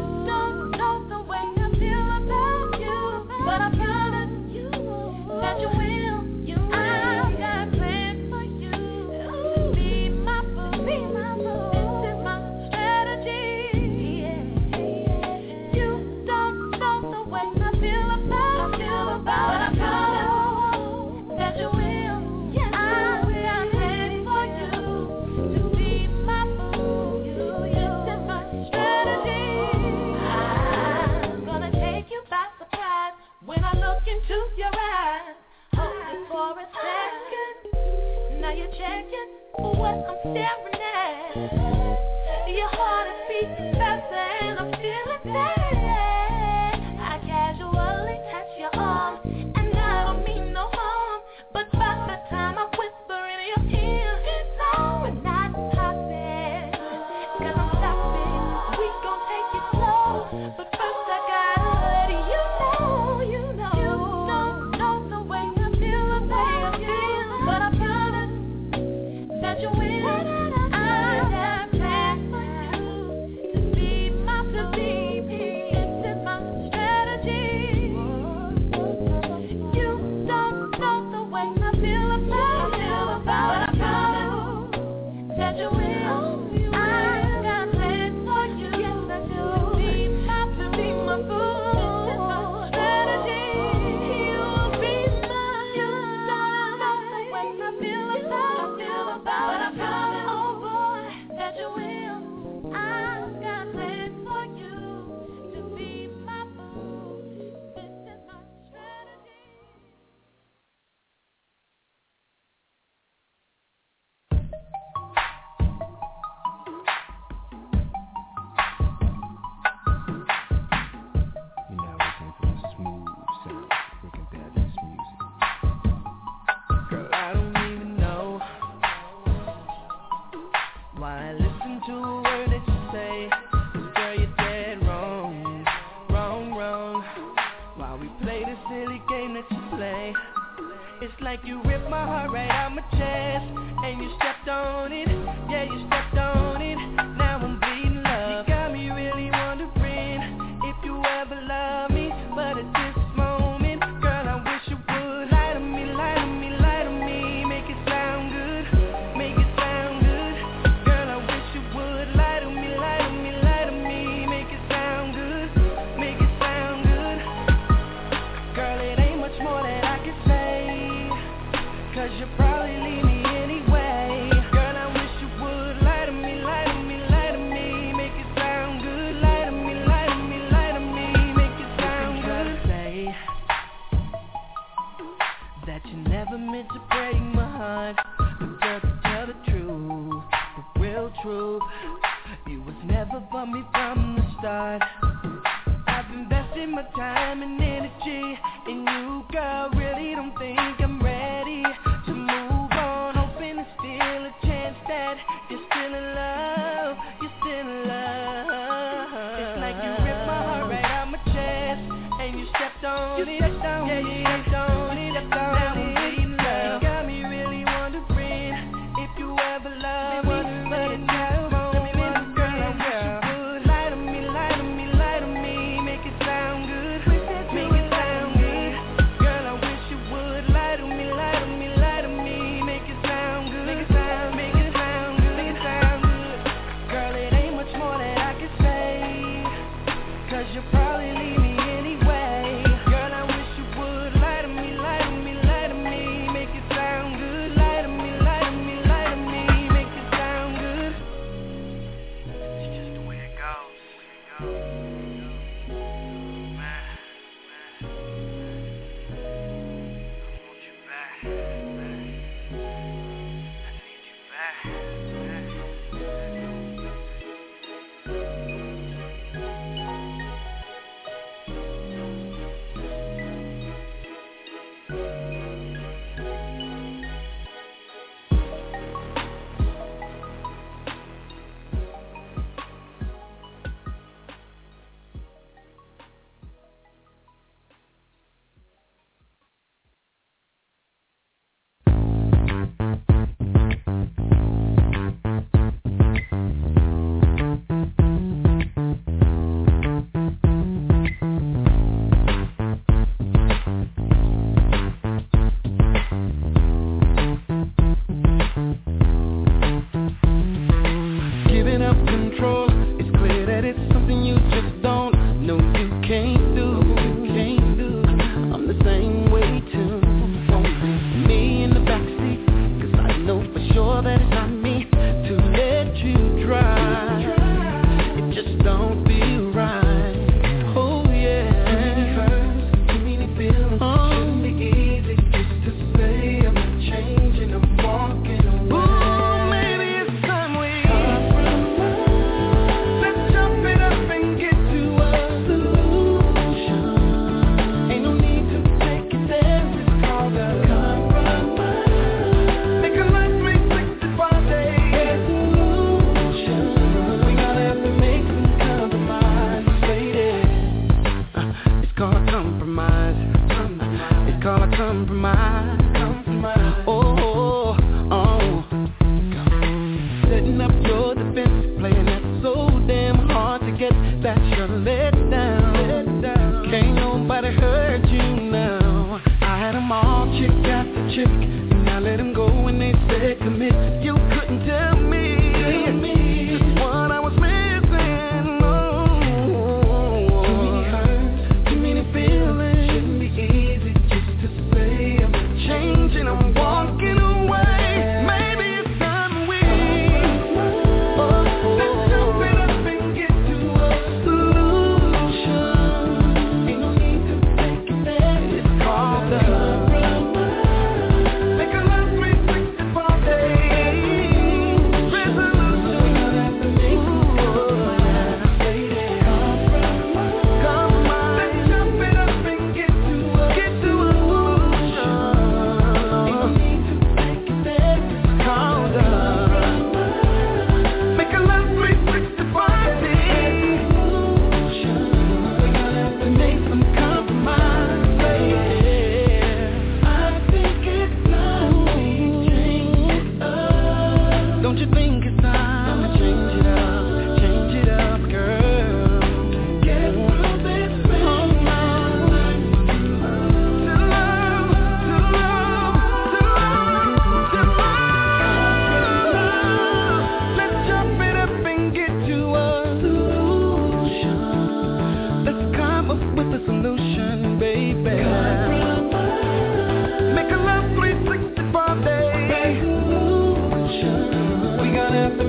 That you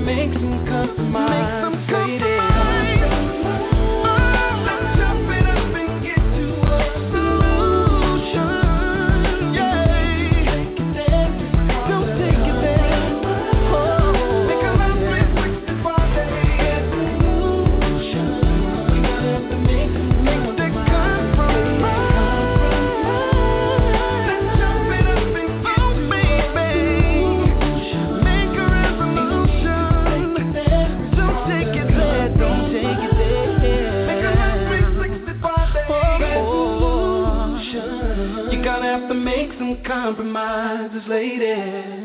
make some compromise. Make some compromise. Compromises, lady.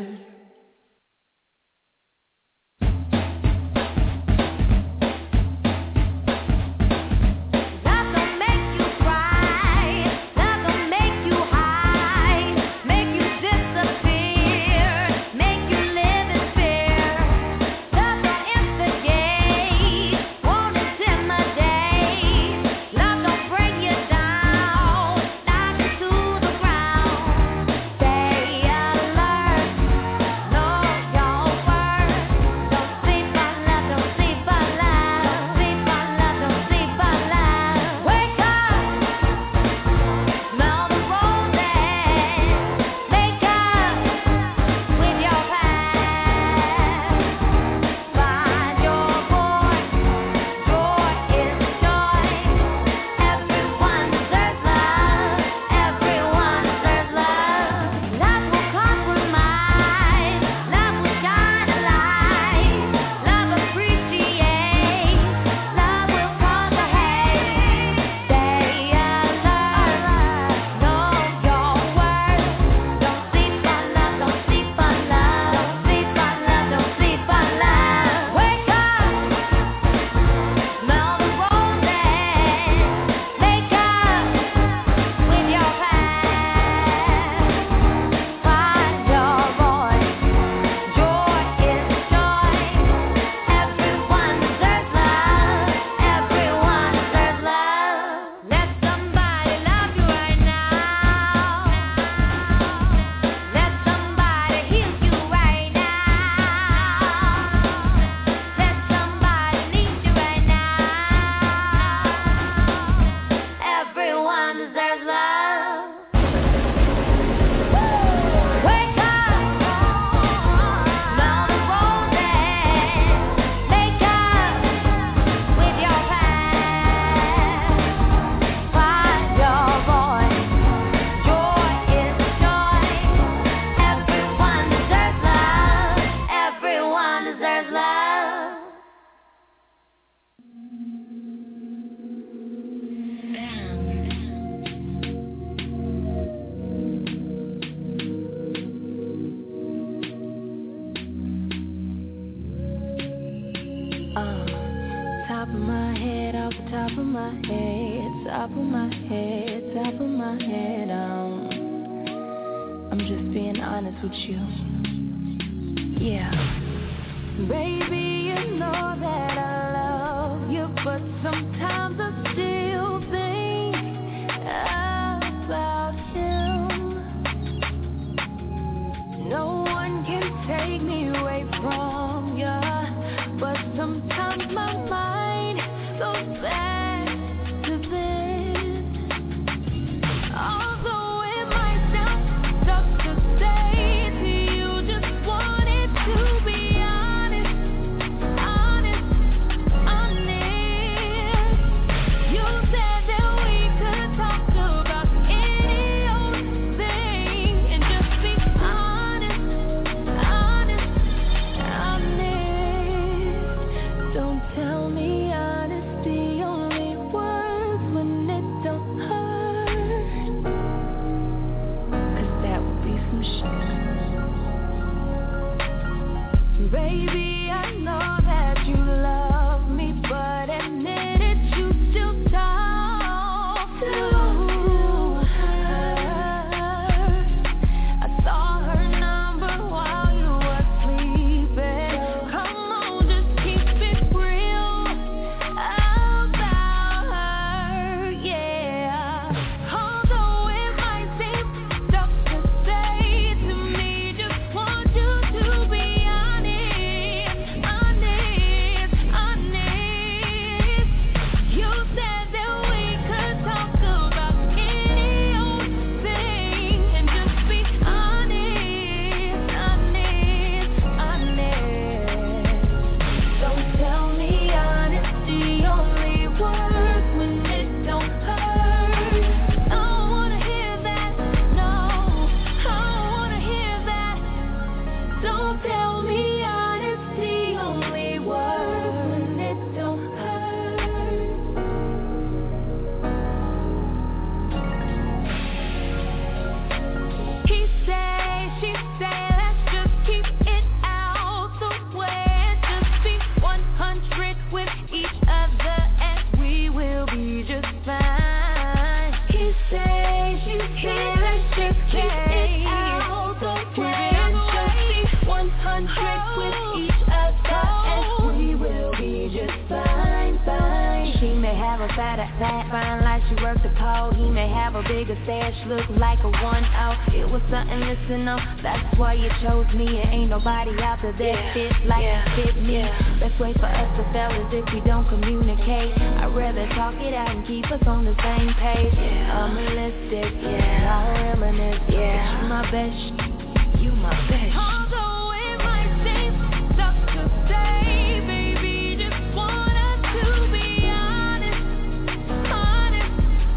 have a fatter fat, fine like she worked the pole. He may have a bigger stash, look like a one oh. It was something, listen up, that's why you chose me. And ain't nobody out there that yeah. fit like yeah. you fit me. Yeah. Best way for us to fellas if we don't communicate. I'd rather talk it out and keep us on the same page. Yeah. I'm realistic, yeah. I'll reminisce, yeah. You my best, you my best. Although it might seem tough to say, baby, just want us to be honest, honest,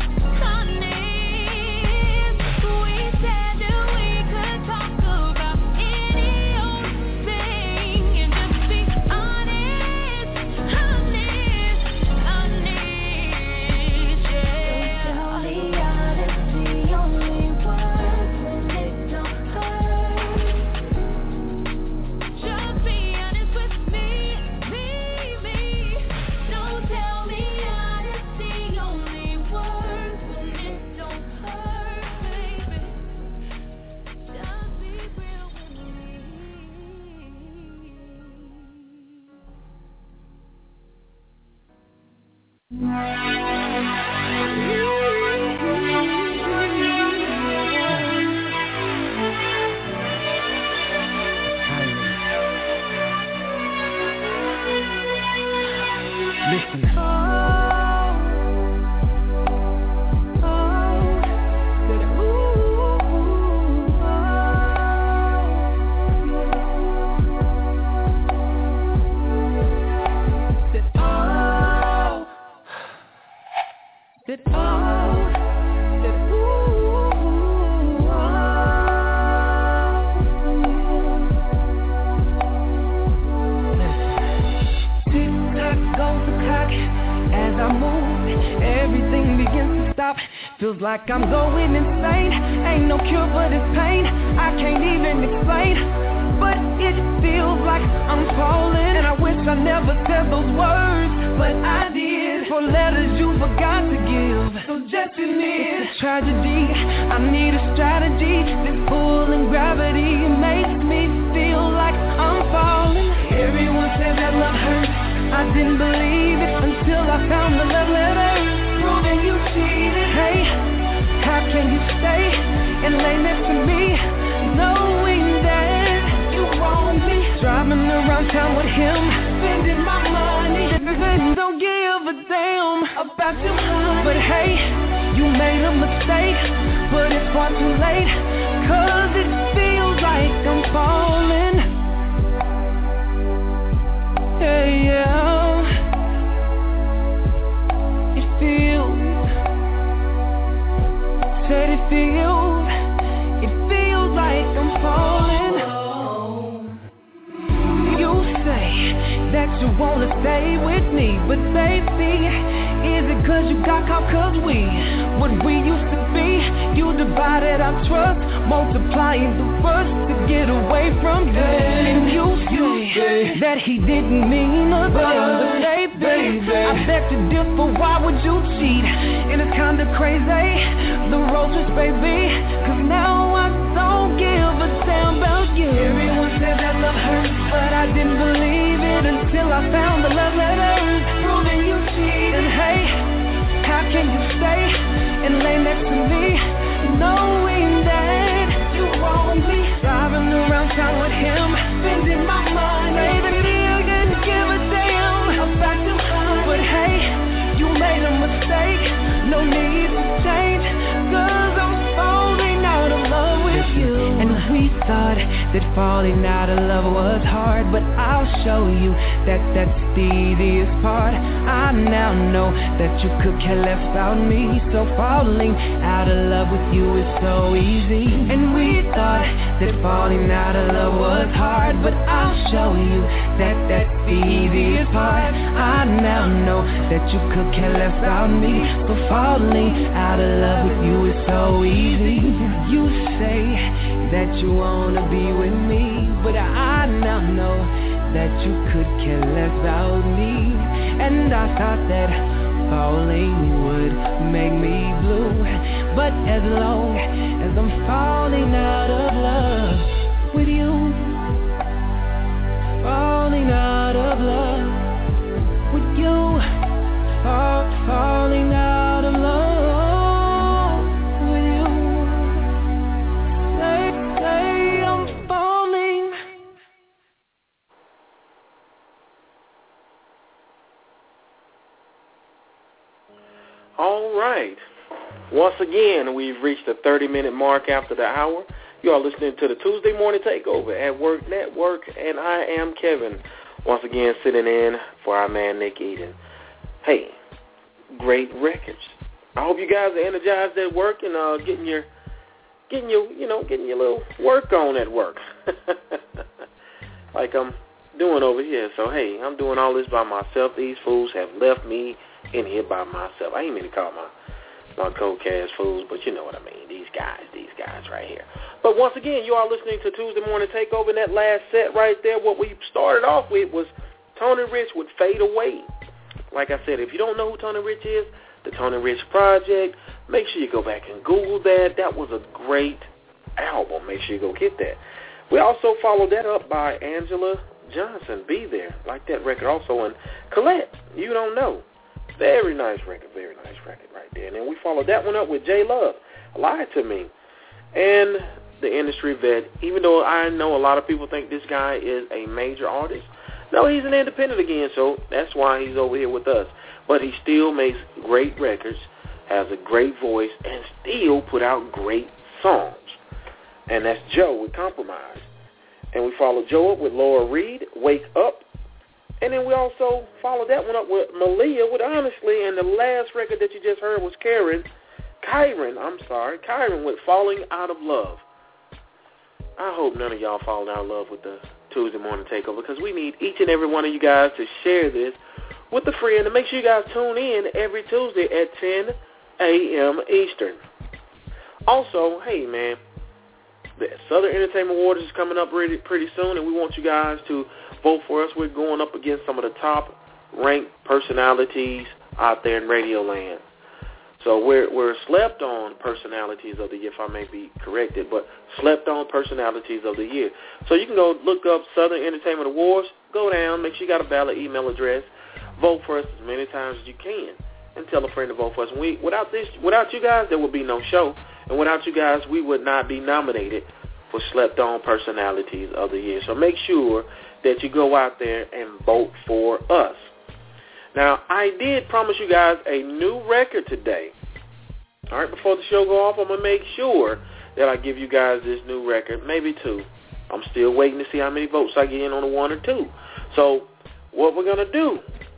honest. We said that we could talk about any old thing and just be honest, honest, honest, yeah. Don't tell me honesty only works when it don't hurt. Just be honest with me, me, me. Don't tell me honesty only works when it don't hurt, baby. Just be real with me. Listen. Oh, oh, said ooh, oh, said oh, said oh, said ooh, oh. Tick-tock goes the clock as I move, everything begins to stop. Feels like I'm going insane. Ain't no cure for this pain, I can't even explain. But it feels like I'm falling, and I wish I never said those words, but I did. For letters you forgot to give, so just admit it's a tragedy. I need a strategy. This pull and gravity makes me feel like I'm falling. Everyone said that love hurts, I didn't believe it until I found the love letters proving you cheated. Hey, how can you stay and lay next to me knowing that you wrong me? Driving around town with him, spending my money, don't give a damn about you, but hey, you made a mistake, but it's far too late, cause it feels like I'm falling. Hey, yeah, it feels, said it feels, it feels like I'm falling. You say that you wanna stay with me, but baby, is it cause you got caught? Cause we, what we used to be, you divided our trust, multiplying the rush to get away from you. And you say that he didn't mean a thing, but baby, I beg to differ, why would you cheat? And it's kinda crazy, the roses, baby, cause now I don't give a damn about you. Everyone said that love hurts, but I didn't believe it until I found the love letters proving you cheated. And hey, how can you stay and lay next to me knowing that you wrong me? Driving around town with him, spending my money, baby, you didn't give a damn about you, but hey, you made a mistake, no need to change, cause I'm falling out of love with you. And we thought that falling out of love was hard, but I'll show you that that's the easiest part. I now know that you could care less about me, so falling out of love with you is so easy. And we thought that falling out of love was hard, but I'll show you that that's the easiest part. I now know that you could care less about me, so falling out of love with you is so easy. You say that you wanna be with me, but I now know that you could care less about me. And I thought that falling would make me blue, but as long as I'm falling out of love with you, falling out of love with you, fall, fall All right. Once again, we've reached the thirty-minute mark after the hour. You are listening to the Tuesday Morning Takeover at Work Network, and I am Kevin, once again sitting in for our man Nick Eden. Hey, great records. I hope you guys are energized at work and uh, getting your, getting your, you know, getting your little work on at work, like I'm doing over here. So hey, I'm doing all this by myself. These fools have left me in here by myself. I ain't mean to call my my co-cast fools, but you know what I mean. These guys, these guys right here. But once again, you are listening to Tuesday Morning Takeover. In that last set right there, what we started off with was Tony Rich with Fade Away. Like I said, if you don't know who Tony Rich is, the Tony Rich Project, make sure you go back and Google that. That was a great album. Make sure you go get that. We also followed that up by Angela Johnson, Be There. Like that record also. And Colette, You Don't Know. Very nice record, very nice record right there. And then we followed that one up with J Love, Lie to Me. And the industry vet, even though I know a lot of people think this guy is a major artist, no, he's an independent again, so that's why he's over here with us. But he still makes great records, has a great voice, and still put out great songs. And that's Joe with Compromise. And we followed Joe up with Laura Reed, Wake Up. And then we also followed that one up with Malia with Honestly. And the last record that you just heard was Karen, Kyron, I'm sorry, Kyron with Falling Out of Love. I hope none of y'all falling out of love with the Tuesday Morning Takeover, because we need each and every one of you guys to share this with a friend. And make sure you guys tune in every Tuesday at ten a.m. Eastern. Also, hey, man, the Southern Entertainment Awards is coming up pretty, pretty soon, and we want you guys to vote for us. We're going up against some of the top-ranked personalities out there in Radio Land. So we're, we're slept-on personalities of the year, if I may be corrected, but slept-on personalities of the year. So you can go look up Southern Entertainment Awards, go down, make sure you got a valid email address, vote for us as many times as you can, and tell a friend to vote for us. And we, without this, without you guys, there would be no show, and without you guys, we would not be nominated for slept-on personalities of the year. So make sure that you go out there and vote for us. Now, I did promise you guys a new record today. All right, before the show go off, I'm going to make sure that I give you guys this new record, maybe two. I'm still waiting to see how many votes I get in on the one or two. So what we're going to do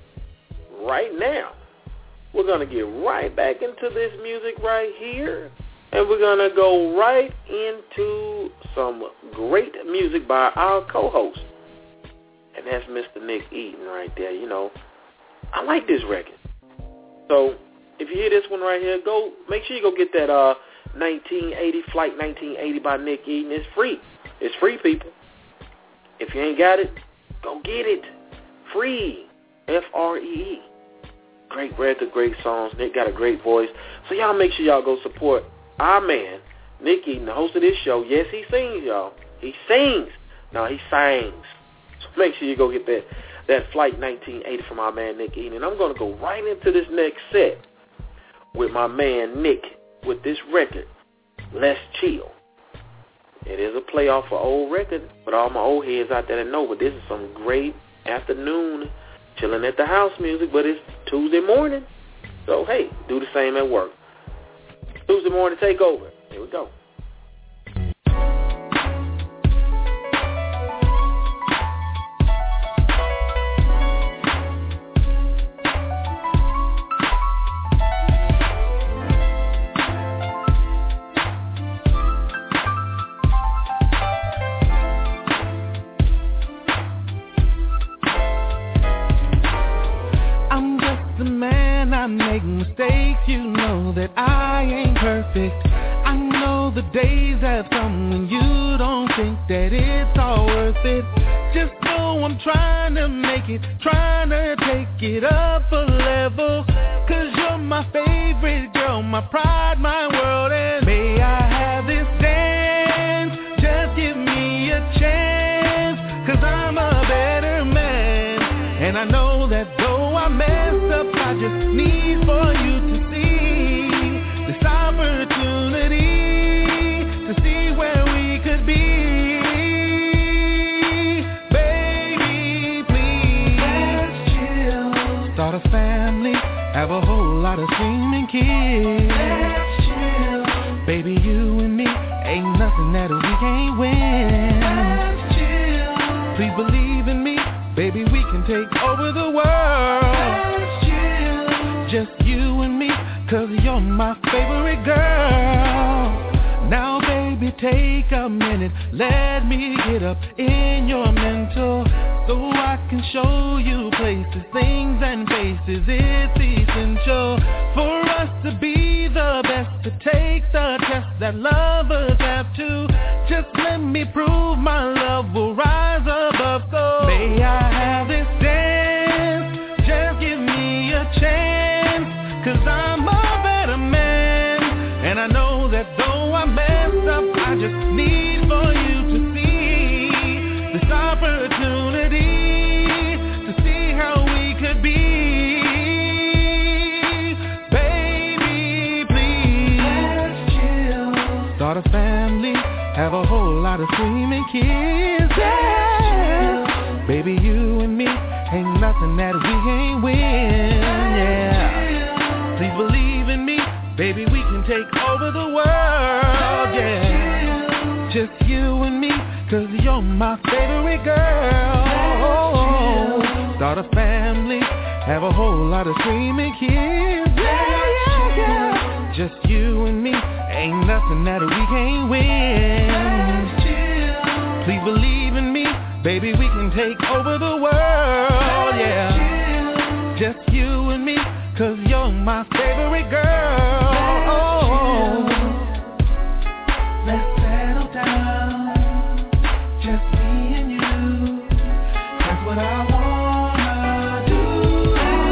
right now, we're going to get right back into this music right here, and we're going to go right into some great music by our co-host, and that's Mister Nick Eden right there. You know, I like this record. So if you hear this one right here, go make sure you go get that uh, nineteen eighty Flight nineteen eighty by Nick Eden. It's free. It's free, people. If you ain't got it, go get it. Free. F R E E. Great record, great songs. Nick got a great voice. So y'all make sure y'all go support our man, Nick Eden, the host of this show. Yes, he sings, y'all. He sings. No, he sings. So make sure you go get that, that Flight nineteen eighty from our man, Nick Eden. And I'm going to go right into this next set with my man, Nick, with this record, Let's Chill. It is a playoff for old record, but all my old heads out there that know, but this is some great afternoon chilling at the house music, but it's Tuesday morning. So, hey, do the same at work. Tuesday Morning Takeover. Here we go. I make mistakes, you know that I ain't perfect. I know the days have come when you don't think that it's all worth it. Just know I'm trying to make it, trying to take it up a level. Cause you're my favorite girl, my pride, my world. And may I have this dance, just give me a chance. Cause I'm a better man, and I know that though I messed up, I just need for you to see this opportunity to see where we could be. Baby, please, let's chill. Start a family, have a whole lot of screaming kids. Let's chill. Baby, you and me ain't nothing that we can't win. Let's chill. Please believe in me, baby, we can take over the world. Let's chill. Just you and me, cause you're my favorite girl. Now baby, take a minute, let me get up in your mental, so I can show you places, things and faces. It's essential for us to be the best. It takes a test that lovers have to. Just let me prove my love will rise above. So may I have this dance, just give me a chance, cause I'm a better man, and I know that though I messed up, I just need for you to see this opportunity to see how we could be. Baby, please, let's chill. Start a family, have a whole lot of screaming kids. Yeah. Baby, you and me ain't nothing that we ain't win. Yeah. Please believe in me, baby, we can take over the world. Yeah. Just you and me, cause you're my favorite girl. Start a family, have a whole lot of screaming kids. Yeah, yeah, yeah. Just you and me, ain't nothing that we can't win. Please believe in me, baby, we can take over the world. Yeah. Just you and me, cause you're my favorite girl. Let's settle down, just me and you. That's what I wanna do.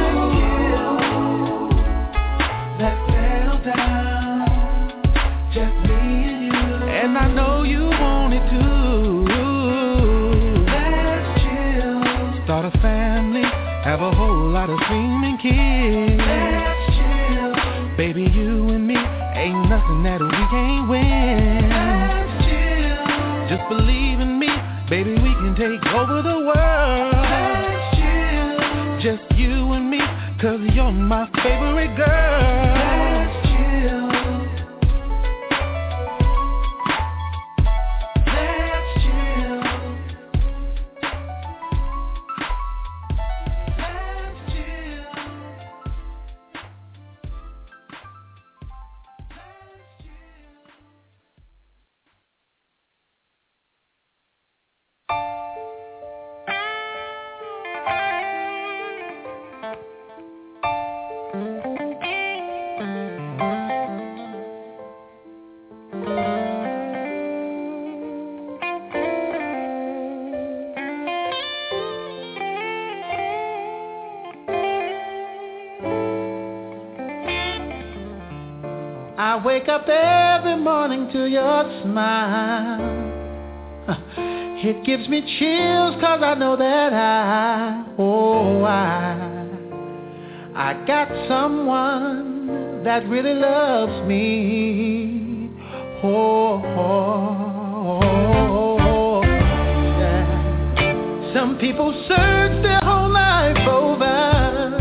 Let's settle down, just me and you. And I know you want it too. Let's chill. Start a family, have a whole lot of screaming kids. Let's chill. Baby, you and me ain't nothing that we can't win. Let's chill. Just believe in me, baby, we can take over the world. Let's chill. Just you and me, cause you're my favorite girl. Let's chill. Let's chill. Let's chill. I wake up every morning to your smile. It gives me chills cause I know that I, oh I, I got someone that really loves me. Oh, oh, oh, oh yeah. Some people search their whole life over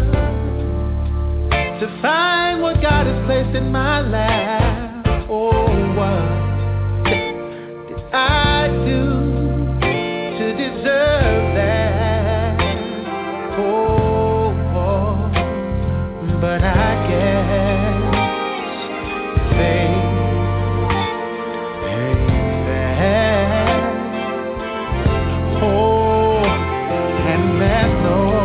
to find what God has placed in my life. Oh, what did I do to deserve that? Oh, oh, but I guess faith paid that. Oh, and there's no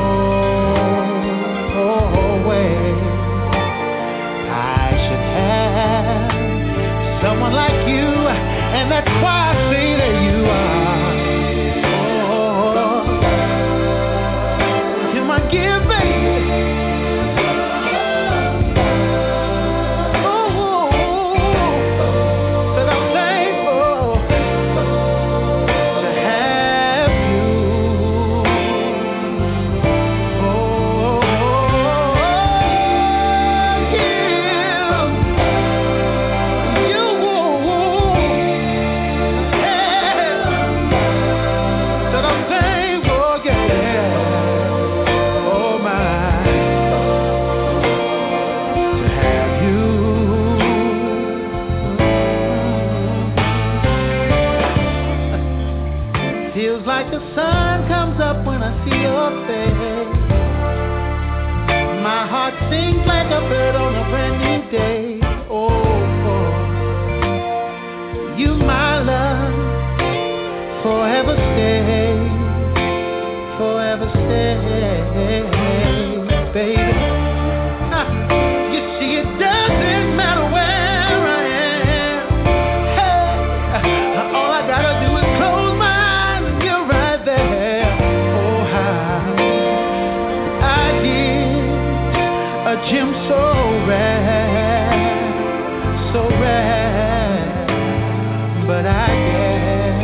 gym so rare, so rare, but I guess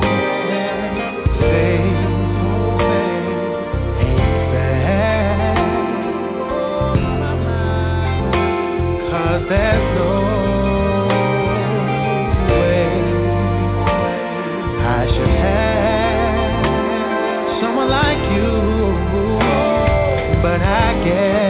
faith ain't fair, 'cause there's no way I should have someone like you, but I guess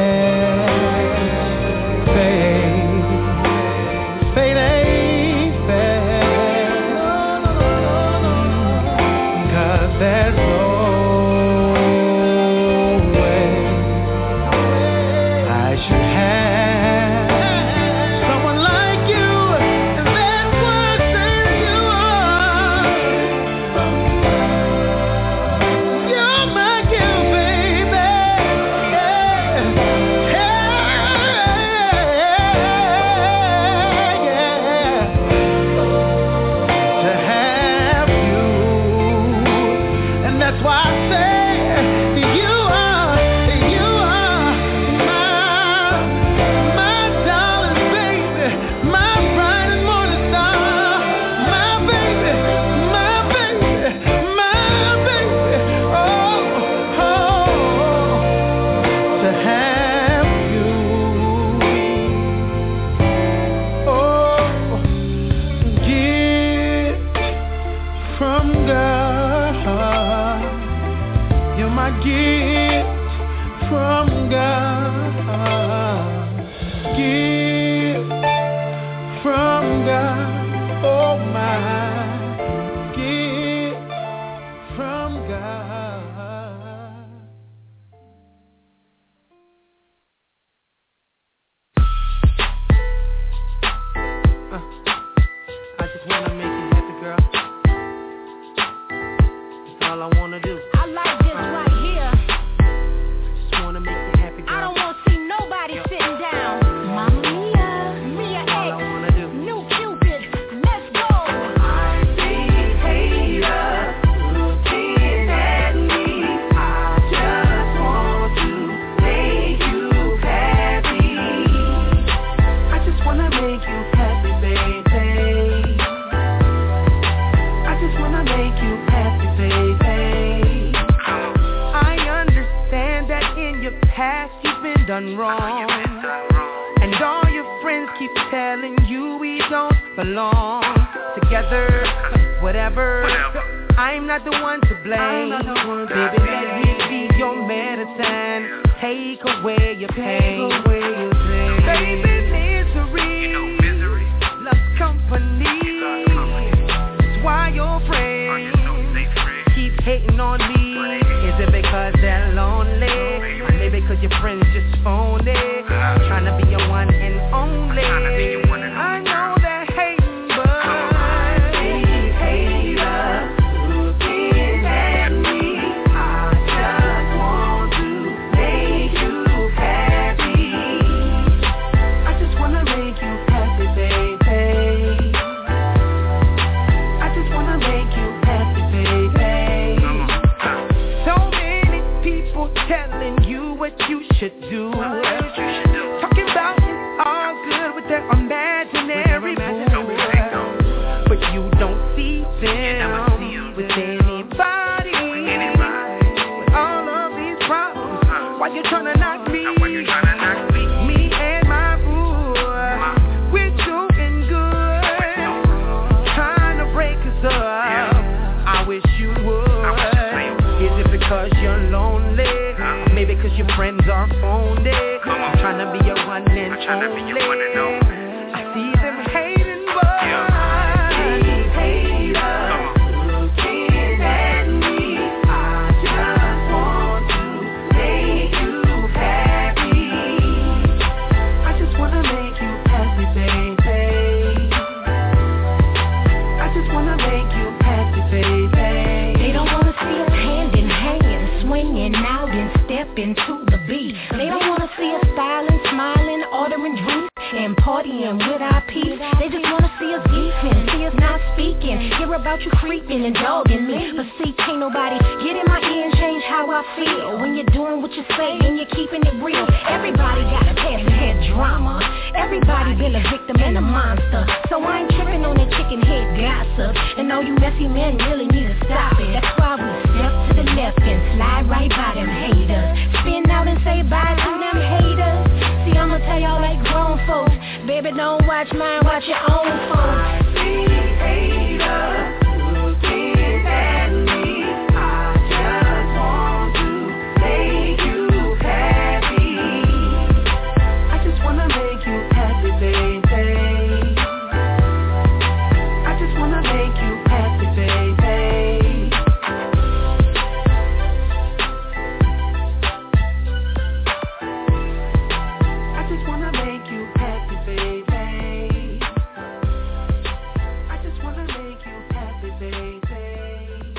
about you creeping and dogging me. But see, can't nobody get in my ear and change how I feel when you're doing what you say and you're keeping it real. Everybody got a past and had drama. Everybody been a victim and a monster. So I ain't tripping on that chicken head gossip. And all you messy men really need to stop it. That's why we step to the left and slide right by them haters. Spin out and say bye to them haters. See, I'ma tell y'all like grown folks. Baby, don't watch mine, watch your own folks. See haters looking at me. I just want to make you happy. I just wanna make you happy, baby. I just wanna make you happy, baby. I just wanna make you happy, baby. I just wanna make you happy, baby.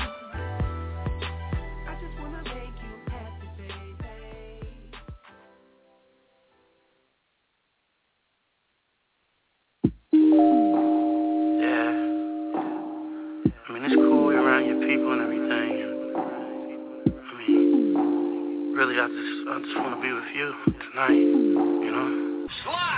I just wanna make you happy, baby. Yeah. I mean, it's cool you're around your people and everything. I mean, really, I just, I just want to be with you tonight, you know?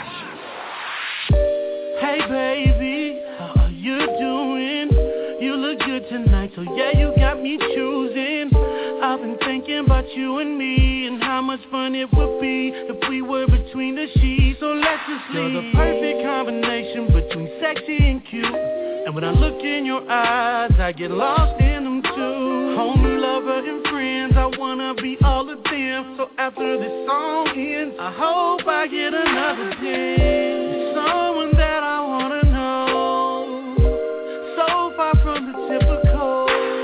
Hey baby, how are you doing? You look good tonight, so yeah, you got me choosing. I've been thinking about you and me and how much fun it would be if we were between the sheets. So let's just leave. You're the perfect combination between sexy and cute. And when I look in your eyes, I get lost in them too. Homie, lover, and friends, I wanna be all of them. So after this song ends, I hope I get another chance. Someone that I wanna know, so far from the typical.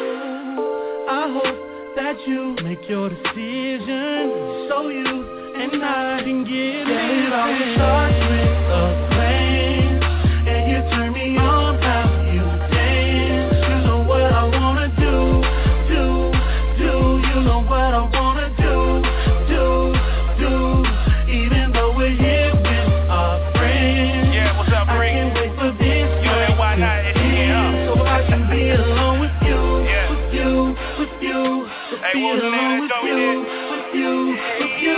I hope that you make your decision, so you and I can get it. It always starts with a plan, and you turn me on how you dance. You know what I wanna do, do, do. You know what I wanna do, do, do. Even though we're here with our friends. Yeah, what's up, Bree? I can't wait for this. You know that why not? It's yeah. So I can be alone with you, yeah. with you, with you. So hey, be what's the name alone of with you, with you, with you.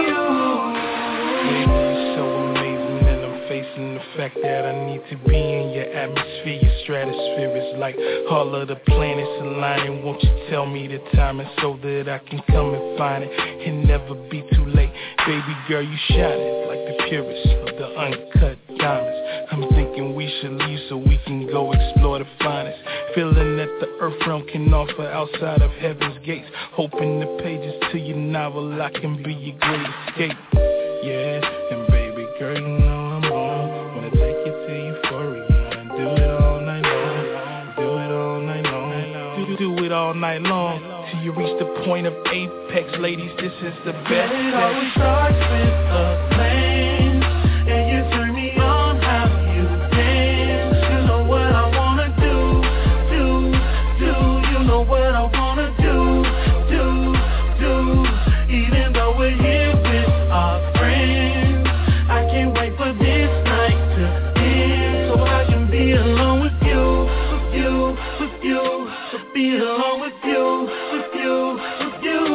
Baby, you're so amazing, and I'm facing the fact that I need to be in your atmosphere. Your stratosphere is like all of the planets aligning. Won't you tell me the timing so that I can come and find it and never be too late? Baby girl, you shot it like the purest of the uncut diamonds. I'm thinking we should leave so we can go explore the finest. Feeling that the earth realm can offer outside of heaven's gates. Hoping the pages to your novel I can be your great escape. Yeah, and baby girl, you know I'm on. Wanna take you to euphoria and do it all night long. Do it all night long. Do, do it all night long. Till you reach the point of apex, ladies, this is the best. It always starts with a plan, and you turn me on how you dance. You know what I wanna do, do, do. You know what I wanna do, do, do. Even though we're here with our friends, I can't wait for this night to end, so I can be alone with you, with you, with you. So be alone with you, with you, with you.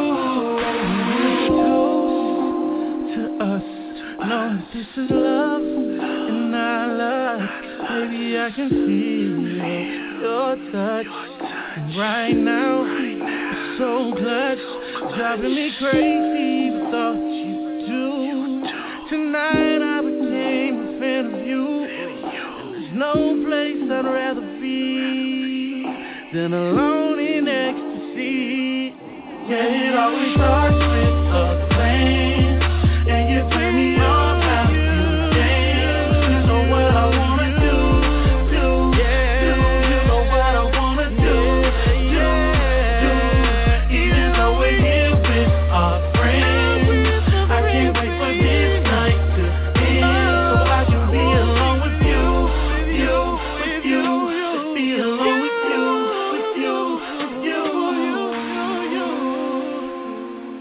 To us, know this is love and our love. Baby, I can feel your touch, and right now it's so clutch, driving me crazy with all you do. Tonight I became a fan of you, and there's no place I'd rather be than alone in ecstasy. Yeah, it always starts with a plan, and you turn me on how you dance. You know what I wanna do, do, yeah. do. You know what I wanna do, do, do. Even though we're here with our friends, I can't wait for this night to end, so I can be alone with you, you, with you, to be alone with you, with you, with you, you, you.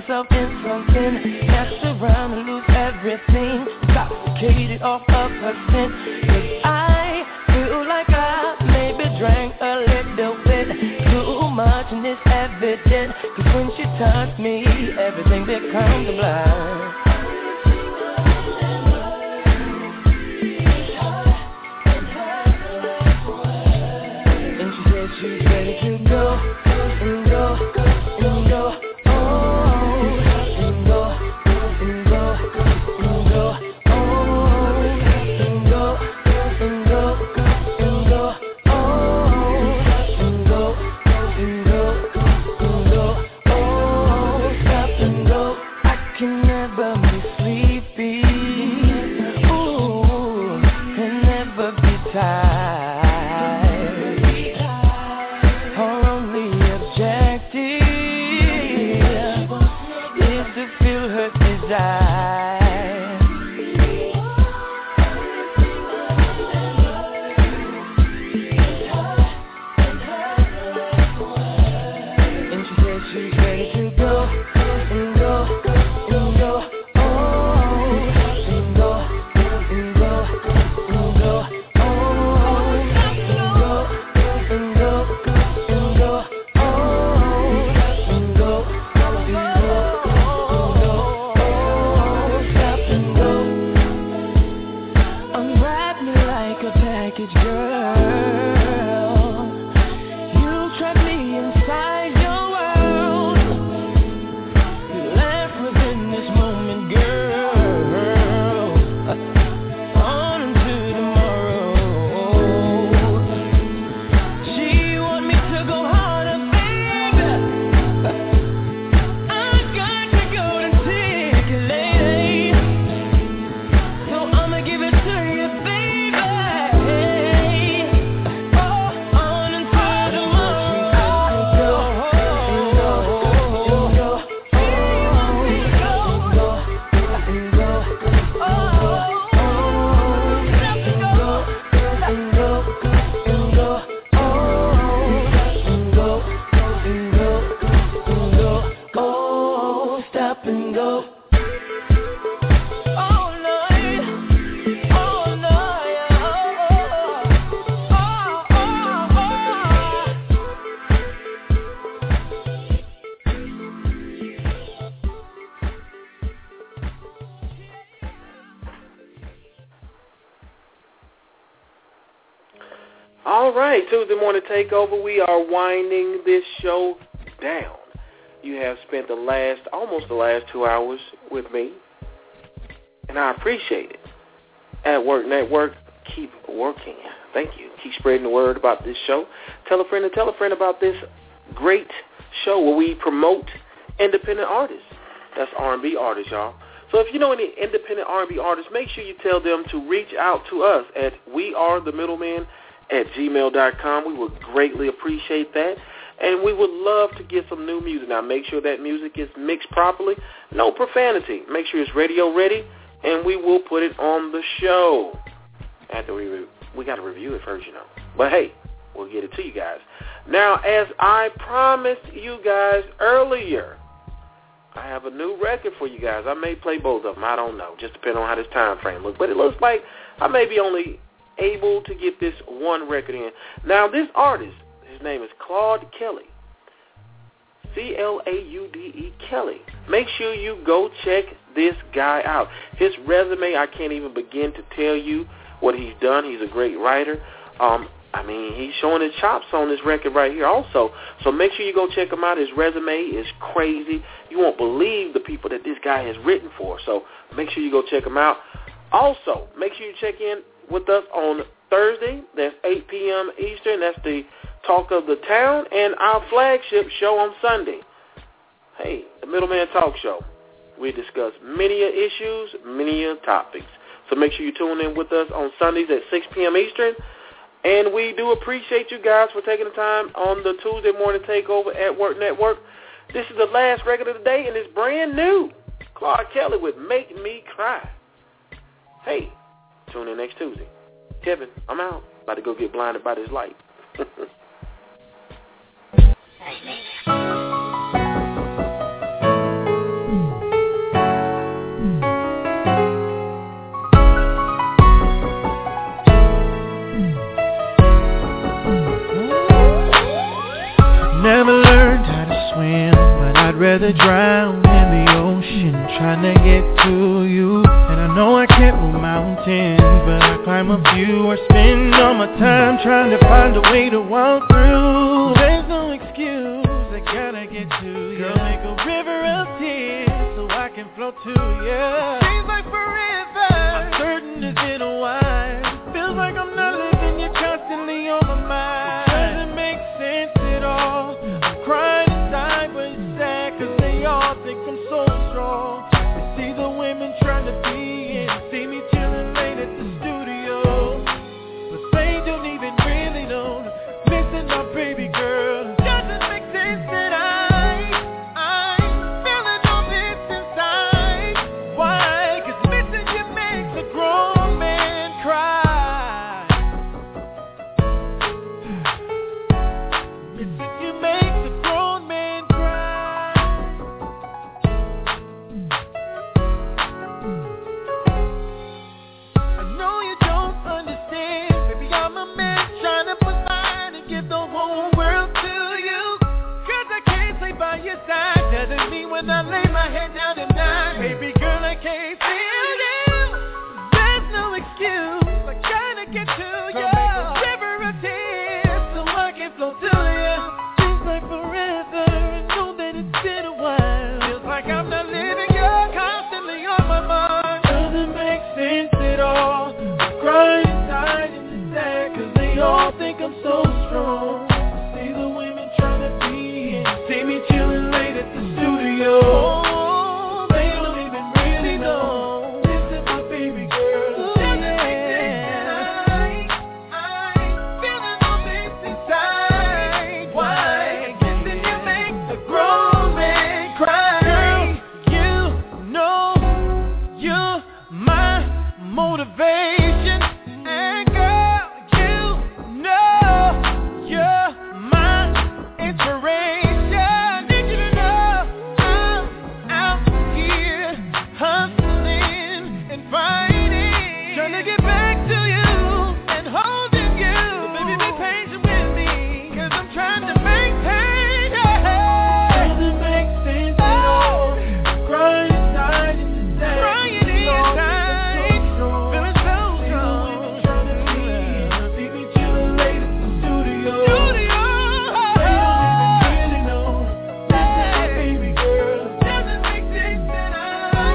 myself in something, mess around and lose everything, intoxicated off of her scent. Cause I feel like I maybe drank a little bit too much and it's evident. Cause when she touched me, everything becomes blind. And she said she's ready to go, and go, and go. All right, Tuesday Morning Takeover, we are winding this show down. You have spent the last, almost the last two hours with me, and I appreciate it. At Work Network, keep working. Thank you. Keep spreading the word about this show. Tell a friend and tell a friend about this great show where we promote independent artists. That's R and B artists, y'all. So if you know any independent R and B artists, make sure you tell them to reach out to us at wearethemiddlemen at gmail dot com. We would greatly appreciate that. And we would love to get some new music. Now, make sure that music is mixed properly. No profanity. Make sure it's radio ready, and we will put it on the show. After we re- we got to review it first, you know. But, hey, we'll get it to you guys. Now, as I promised you guys earlier, I have a new record for you guys. I may play both of them. I don't know. Just depending on how this time frame looks. But it looks like I may be only able to get this one record in. Now, this artist, his name is Claude Kelly. C L A U D E Kelly. Make sure you go check this guy out. His resume, I can't even begin to tell you what he's done. He's a great writer. Um, I mean, he's showing his chops on this record right here also. So make sure you go check him out. His resume is crazy. You won't believe the people that this guy has written for. So make sure you go check him out. Also, make sure you check in with us on Thursday. That's eight p.m. Eastern. That's the Talk of the Town, and our flagship show on Sunday. Hey, the Middleman Talk Show. We discuss many issues, many topics. So make sure you tune in with us on Sundays at six p.m. Eastern. And we do appreciate you guys for taking the time on the Tuesday Morning Takeover at Work Network. This is the last record of the day, and it's brand new. Claude Kelly with Make Me Cry. Hey, tune in next Tuesday. Kevin, I'm out. About to go get blinded by this light. trying to get to you. And I know I can't move mountains, but I climb a few or spend all my time trying to find a way to walk through. There's no excuse, I gotta get to you. Girl, make a river of tears so I can flow to you. Seems like forever, I'm certain it's been a while. Feels like I'm not living, you're constantly on my mind. Doesn't make sense at all. I'm crying inside, but it's sad, cause they all think I'm so strong. They see the women trying to be in, see me chilling late at the studio, but they don't even really know, missing my baby girl. Doesn't make sense that I, I'm feeling all this inside. Why? Cause missing you makes a grown man cry. Missing you makes a grown man cry. I know you don't understand, baby, I'm a man trying to provide and give the whole world to you. Cause I can't stay by your side, doesn't mean when I lay my head down at night, baby girl, I can't feel you. There's no excuse, I gotta get to you. River of tears so I can flow to you. Seems like forever, I know that it's been a while. Feels like I'm not living, you're constantly on my mind. Doesn't make sense at all. I'm crying inside and it's sad, cause they all think I'm so strong. See the women trying to be in, see me chilling late at the studio. Oh, they don't even really know, this is my baby girl. Doesn't make sense that I, I'm feeling all this inside. Why? Kissing you makes a grown man cry. Girl, you know you're my motivation. And girl, you know you're my inspiration. Need you to know I'm out here hustling and fighting, trying to get back to you and holding you. Baby, be patient with me, cause I'm trying to maintain. Yeah. Doesn't make sense at all. I'm crying inside and it's sad. Crying inside, feeling so strong. Trying to be in, see me chilling late at the studio. Studio. They don't even really know, this is my baby girl. Doesn't make sense that I,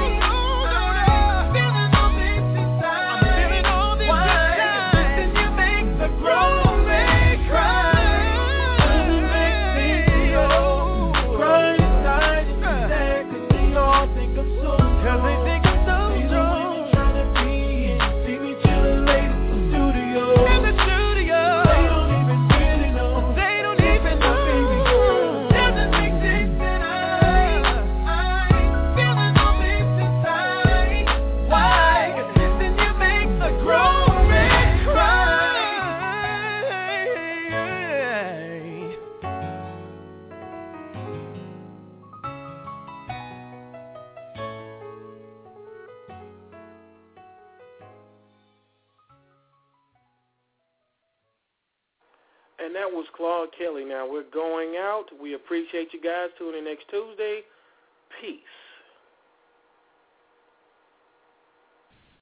I'm feeling all this inside. I'm feeling all this inside. Missing you makes a grown man cry. Doesn't make sense, yo. Crying inside and it's sad, cause they all think I'm so strong. Cause they think I'm so strong. See the women trying to be in, see me chilling late at the studio. In the studio. They don't even really know, they don't even know, baby girl. Doesn't make sense that I, I'm feeling all this inside. Why? Cause missing you makes a grown man cry. And that was Claude Kelly. Now we're going out. We appreciate you guys tuning in next Tuesday. Peace.